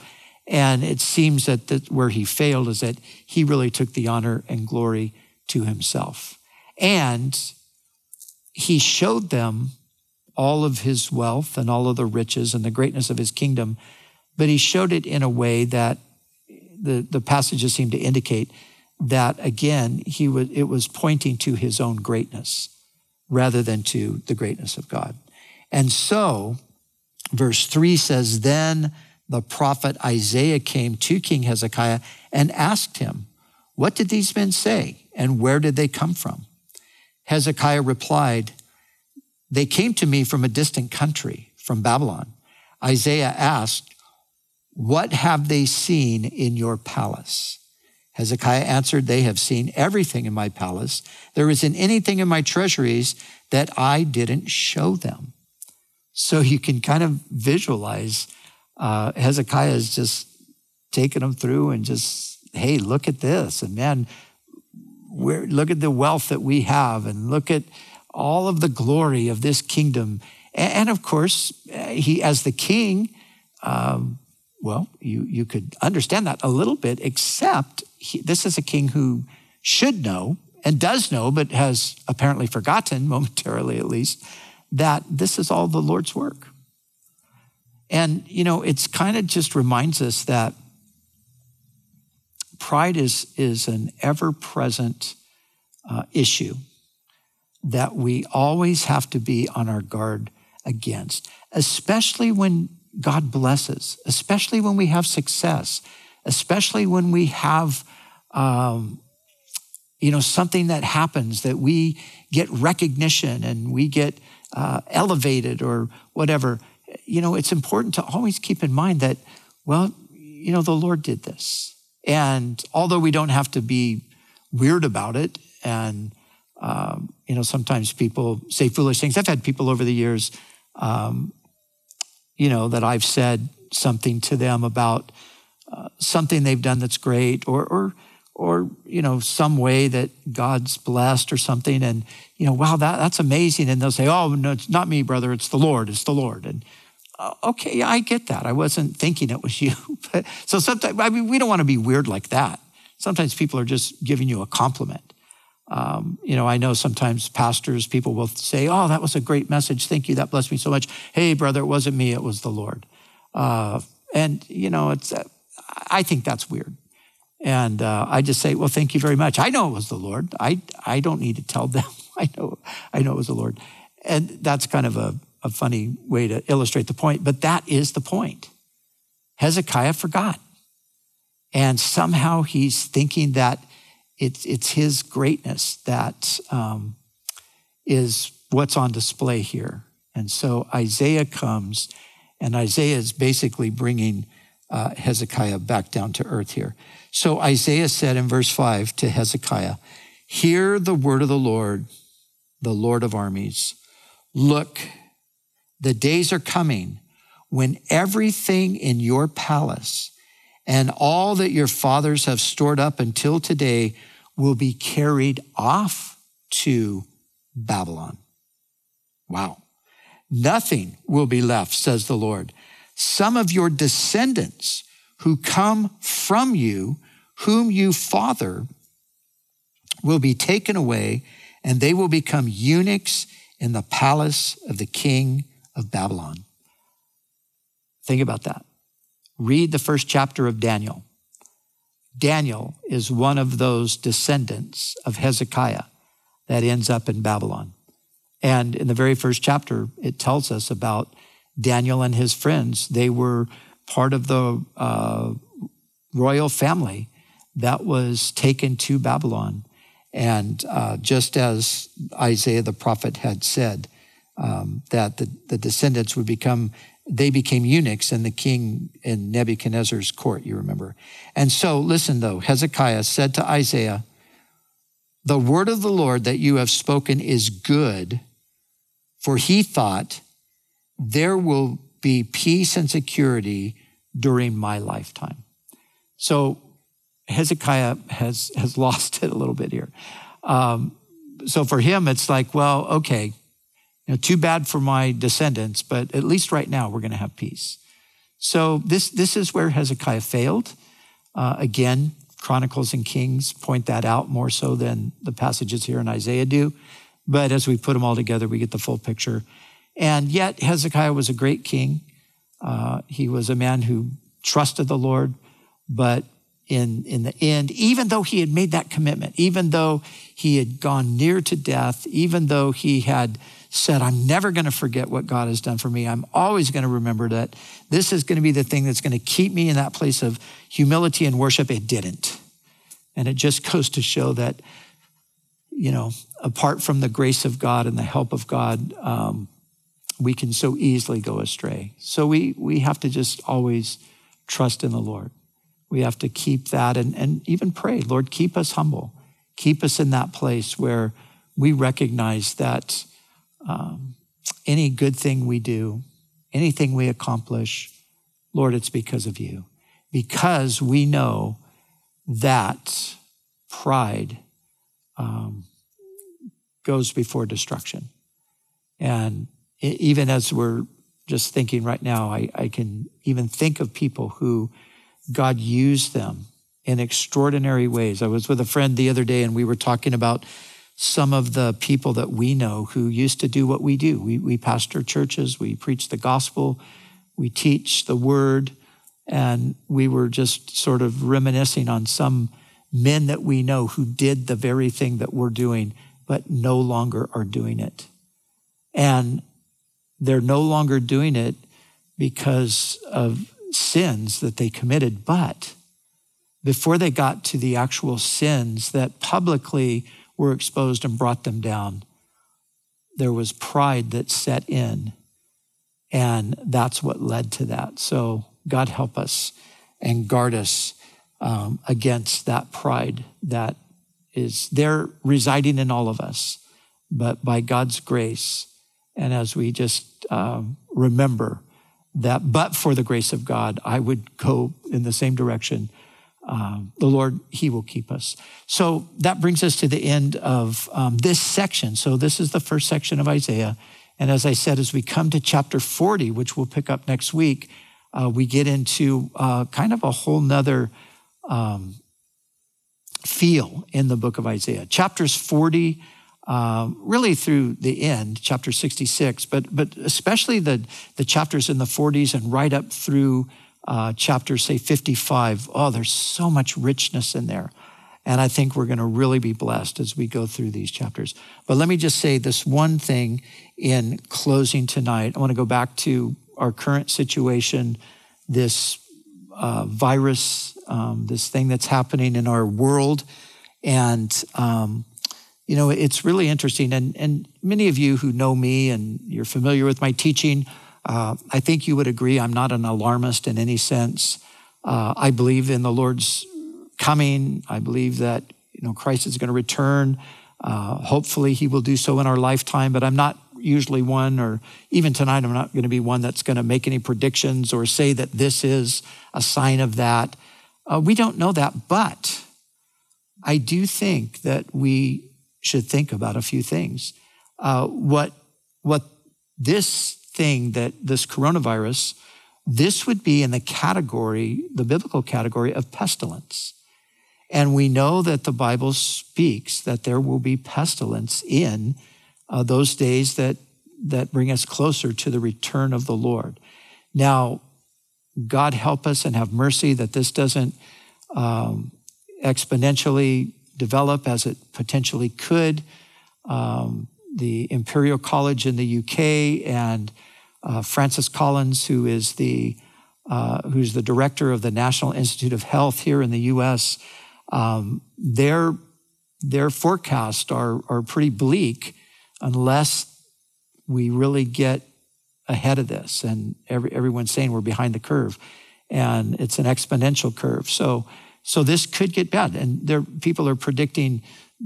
And it seems that the, where he failed is that he really took the honor and glory to himself. And he showed them all of his wealth and all of the riches and the greatness of his kingdom, but he showed it in a way that the, the passages seem to indicate that, again, he was, it was pointing to his own greatness rather than to the greatness of God. And so, verse three says, then the prophet Isaiah came to King Hezekiah and asked him, what did these men say, and where did they come from? Hezekiah replied, they came to me from a distant country, from Babylon. Isaiah asked, what have they seen in your palace? Hezekiah answered, they have seen everything in my palace. There isn't anything in my treasuries that I didn't show them. So you can kind of visualize uh, Hezekiah is just taking them through and just, hey, look at this. And man, we're, look at the wealth that we have, and look at all of the glory of this kingdom. And, and of course, he, as the king, um, well, you, you could understand that a little bit, except he, this is a king who should know and does know, but has apparently forgotten, momentarily at least, that this is all the Lord's work. And, you know, it's kind of just reminds us that pride is, is an ever-present uh, issue that we always have to be on our guard against, especially when God blesses, especially when we have success, especially when we have, um, you know, something that happens that we get recognition and we get uh, elevated or whatever. You know, it's important to always keep in mind that, well, you know, the Lord did this. And although we don't have to be weird about it, and, um, you know, sometimes people say foolish things. I've had people over the years, um, you know, that I've said something to them about uh, something they've done that's great, or, or, or, you know, some way that God's blessed or something. And, you know, wow, that, that's amazing. And they'll say, oh, no, it's not me, brother. It's the Lord. It's the Lord. And uh, okay, I get that. I wasn't thinking it was you. But, so sometimes, I mean, we don't want to be weird like that. Sometimes people are just giving you a compliment. Um, you know, I know sometimes pastors, people will say, oh, that was a great message. Thank you. That blessed me so much. Hey, brother, it wasn't me. It was the Lord. Uh, and, you know, it's, uh, I think that's weird. And uh, I just say, well, thank you very much. I know it was the Lord. I I don't need to tell them. I know I know it was the Lord. And that's kind of a, a funny way to illustrate the point, but that is the point. Hezekiah forgot. And somehow he's thinking that it's, it's his greatness that um, is what's on display here. And so Isaiah comes, and Isaiah is basically bringing uh, Hezekiah back down to earth here. So Isaiah said in verse five to Hezekiah, hear the word of the Lord, the Lord of armies. Look, the days are coming when everything in your palace and all that your fathers have stored up until today will be carried off to Babylon. Wow. Nothing will be left, says the Lord. Some of your descendants who come from you, whom you father, will be taken away, and they will become eunuchs in the palace of the king of Babylon. Think about that. Read the first chapter of Daniel. Daniel is one of those descendants of Hezekiah that ends up in Babylon. And in the very first chapter, it tells us about Daniel and his friends. They were part of the uh, royal family that was taken to Babylon. And uh, just as Isaiah the prophet had said, um, that the, the descendants would become, they became eunuchs in the king in Nebuchadnezzar's court, you remember. And so listen though, Hezekiah said to Isaiah, the word of the Lord that you have spoken is good, for he thought there will be peace and security during my lifetime. So Hezekiah has, has lost it a little bit here. Um, so for him, it's like, well, okay, you know, too bad for my descendants, but at least right now we're going to have peace. So this, this is where Hezekiah failed. Uh, again, Chronicles and Kings point that out more so than the passages here in Isaiah do. But as we put them all together, we get the full picture. And yet Hezekiah was a great king. Uh, he was a man who trusted the Lord, but in, in the end, even though he had made that commitment, even though he had gone near to death, even though he had said, I'm never going to forget what God has done for me. I'm always going to remember that this is going to be the thing that's going to keep me in that place of humility and worship. It didn't. And it just goes to show that, you know, apart from the grace of God and the help of God, um, we can so easily go astray. So we we have to just always trust in the Lord. We have to keep that and, and even pray, Lord, keep us humble. Keep us in that place where we recognize that um, any good thing we do, anything we accomplish, Lord, it's because of you. Because we know that pride um, goes before destruction. And even as we're just thinking right now, I, I can even think of people who God used them in extraordinary ways. I was with a friend the other day and we were talking about some of the people that we know who used to do what we do. We, we pastor churches, we preach the gospel, we teach the word, and we were just sort of reminiscing on some men that we know who did the very thing that we're doing, but no longer are doing it. And they're no longer doing it because of sins that they committed, but before they got to the actual sins that publicly were exposed and brought them down, there was pride that set in, and that's what led to that. So God help us and guard us um, against that pride that is there residing in all of us, but by God's grace, and as we just um, remember that but for the grace of God, I would go in the same direction. Um, the Lord, he will keep us. So that brings us to the end of um, this section. So this is the first section of Isaiah. And as I said, as we come to chapter forty, which we'll pick up next week, uh, we get into uh, kind of a whole nother um, feel in the book of Isaiah. Chapters forty, Uh, really through the end, chapter sixty-six, but but especially the, the chapters in the forties and right up through uh, chapter, say, fifty-five. Oh, there's so much richness in there. And I think we're going to really be blessed as we go through these chapters. But let me just say this one thing in closing tonight. I want to go back to our current situation, this uh, virus, um, this thing that's happening in our world. And um You know, it's really interesting. And, and many of you who know me and you're familiar with my teaching, uh, I think you would agree I'm not an alarmist in any sense. Uh, I believe in the Lord's coming. I believe that, you know, Christ is going to return. Uh, hopefully he will do so in our lifetime, but I'm not usually one, or even tonight, I'm not going to be one that's going to make any predictions or say that this is a sign of that. Uh, we don't know that, but I do think that we should think about a few things. Uh, what, what this thing that this coronavirus, this would be in the category, the biblical category of pestilence. And we know that the Bible speaks that there will be pestilence in uh, those days that, that bring us closer to the return of the Lord. Now, God help us and have mercy that this doesn't um, exponentially develop as it potentially could. Um, the Imperial College in the U K and uh, Francis Collins, who is the uh, who's the director of the National Institute of Health here in the U S, um, their their forecasts are are pretty bleak unless we really get ahead of this. And every, everyone's saying we're behind the curve, and it's an exponential curve. So. So this could get bad. And there, people are predicting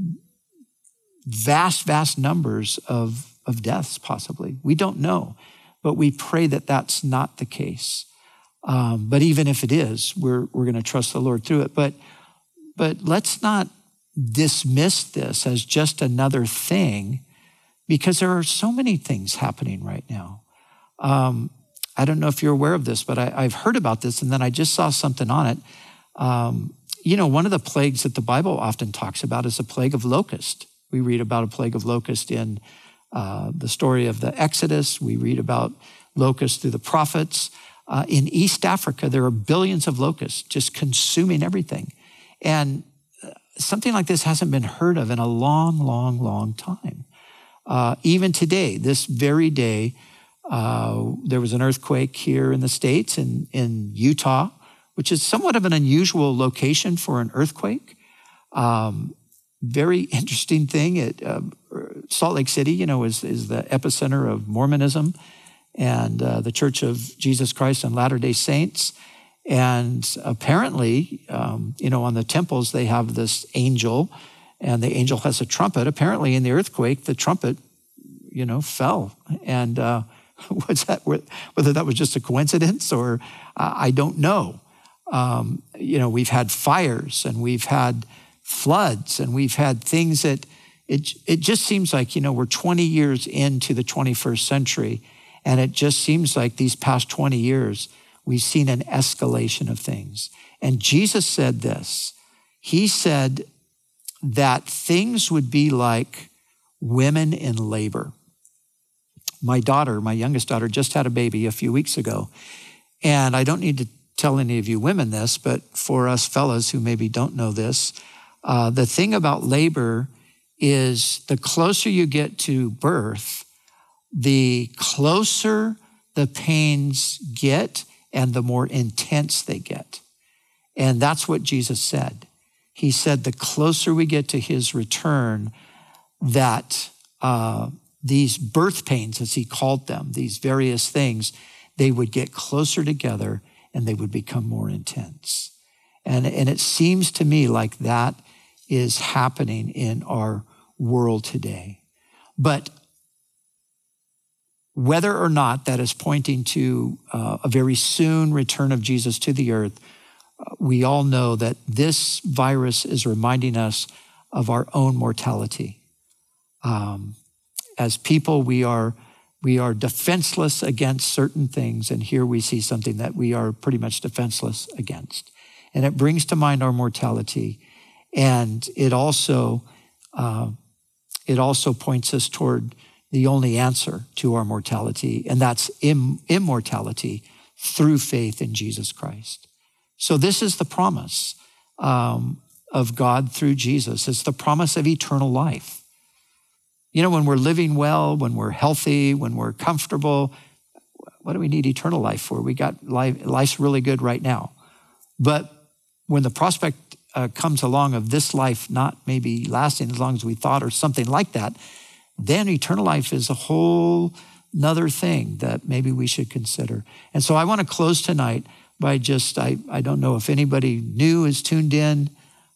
vast, vast numbers of, of deaths, possibly. We don't know, but we pray that that's not the case. Um, but even if it is, we're, we're going to trust the Lord through it. But, but let's not dismiss this as just another thing, because there are so many things happening right now. Um, I don't know if you're aware of this, but I, I've heard about this, and then I just saw something on it. Um, you know, one of the plagues that the Bible often talks about is the plague of locust. We read about a plague of locust in uh, the story of the Exodus. We read about locusts through the prophets. Uh, in East Africa, there are billions of locusts just consuming everything. And something like this hasn't been heard of in a long, long, long time. Uh, even today, this very day, uh, there was an earthquake here in the States, in, in Utah, which is somewhat of an unusual location for an earthquake. Um, very interesting thing. It, uh, Salt Lake City, you know, is, is the epicenter of Mormonism and uh, the Church of Jesus Christ and Latter-day Saints. And apparently, um, you know, on the temples, they have this angel, and the angel has a trumpet. Apparently, in the earthquake, the trumpet, you know, fell. And uh, was that, whether that was just a coincidence or uh, I don't know. Um, you know, we've had fires and we've had floods and we've had things that it, it just seems like, you know, we're twenty years into the twenty-first century. And it just seems like these past twenty years, we've seen an escalation of things. And Jesus said this. He said that things would be like women in labor. My daughter, my youngest daughter, just had a baby a few weeks ago. And I don't need to tell any of you women this, but for us fellas who maybe don't know this, uh, the thing about labor is the closer you get to birth, the closer the pains get and the more intense they get. And that's what Jesus said. He said the closer we get to his return, that uh, these birth pains, as he called them, these various things, they would get closer together and they would become more intense. And, and it seems to me like that is happening in our world today. But whether or not that is pointing to uh, a very soon return of Jesus to the earth, uh, we all know that this virus is reminding us of our own mortality. Um, as people, we are we are defenseless against certain things, and here we see something that we are pretty much defenseless against. And it brings to mind our mortality, and it also uh, it also points us toward the only answer to our mortality, and that's im- immortality through faith in Jesus Christ. So this is the promise um, of God through Jesus. It's the promise of eternal life. You know, when we're living well, when we're healthy, when we're comfortable, what do we need eternal life for? We got life, life's really good right now. But when the prospect uh, comes along of this life not maybe lasting as long as we thought or something like that, then eternal life is a whole nother thing that maybe we should consider. And so I want to close tonight by just, I, I don't know if anybody new is tuned in,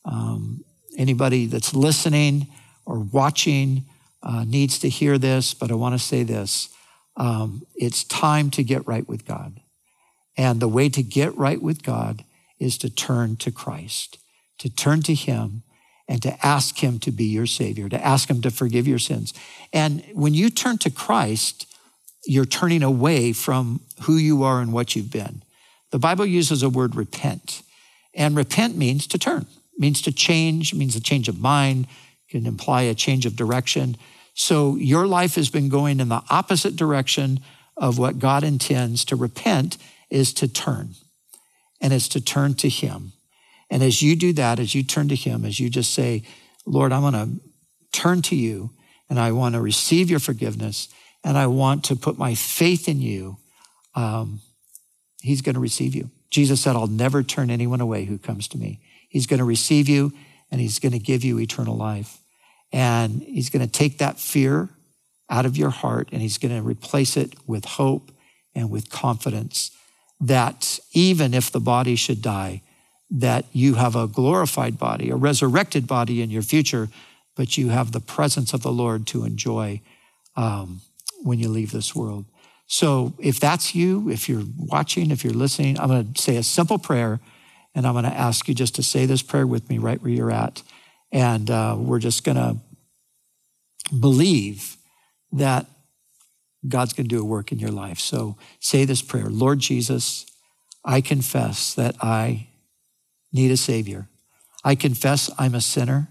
um, anybody that's listening or watching uh, needs to hear this, but I want to say this. Um, it's time to get right with God. And the way to get right with God is to turn to Christ, to turn to him, and to ask him to be your Savior, to ask him to forgive your sins. And when you turn to Christ, you're turning away from who you are and what you've been. The Bible uses a word repent. And repent means to turn, means to change, means a change of mind, can imply a change of direction. So your life has been going in the opposite direction of what God intends. To repent is to turn, and it's to turn to him. And as you do that, as you turn to him, as you just say, Lord, I'm going to turn to you, and I want to receive your forgiveness, and I want to put my faith in you, um, he's going to receive you. Jesus said, I'll never turn anyone away who comes to me. He's going to receive you, and he's going to give you eternal life. And he's going to take that fear out of your heart, and he's going to replace it with hope and with confidence that even if the body should die, that you have a glorified body, a resurrected body in your future, but you have the presence of the Lord to enjoy um, when you leave this world. So if that's you, if you're watching, if you're listening, I'm going to say a simple prayer, and I'm going to ask you just to say this prayer with me right where you're at. And uh, we're just going to believe that God's going to do a work in your life. So say this prayer. Lord Jesus, I confess that I need a Savior. I confess I'm a sinner,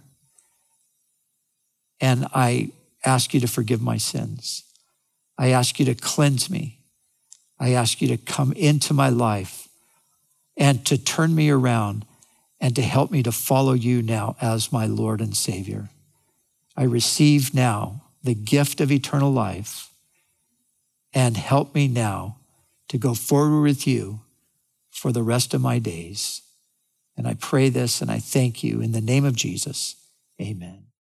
and I ask you to forgive my sins. I ask you to cleanse me. I ask you to come into my life and to turn me around and to help me to follow you now as my Lord and Savior. I receive now the gift of eternal life, and help me now to go forward with you for the rest of my days. And I pray this and I thank you in the name of Jesus. Amen.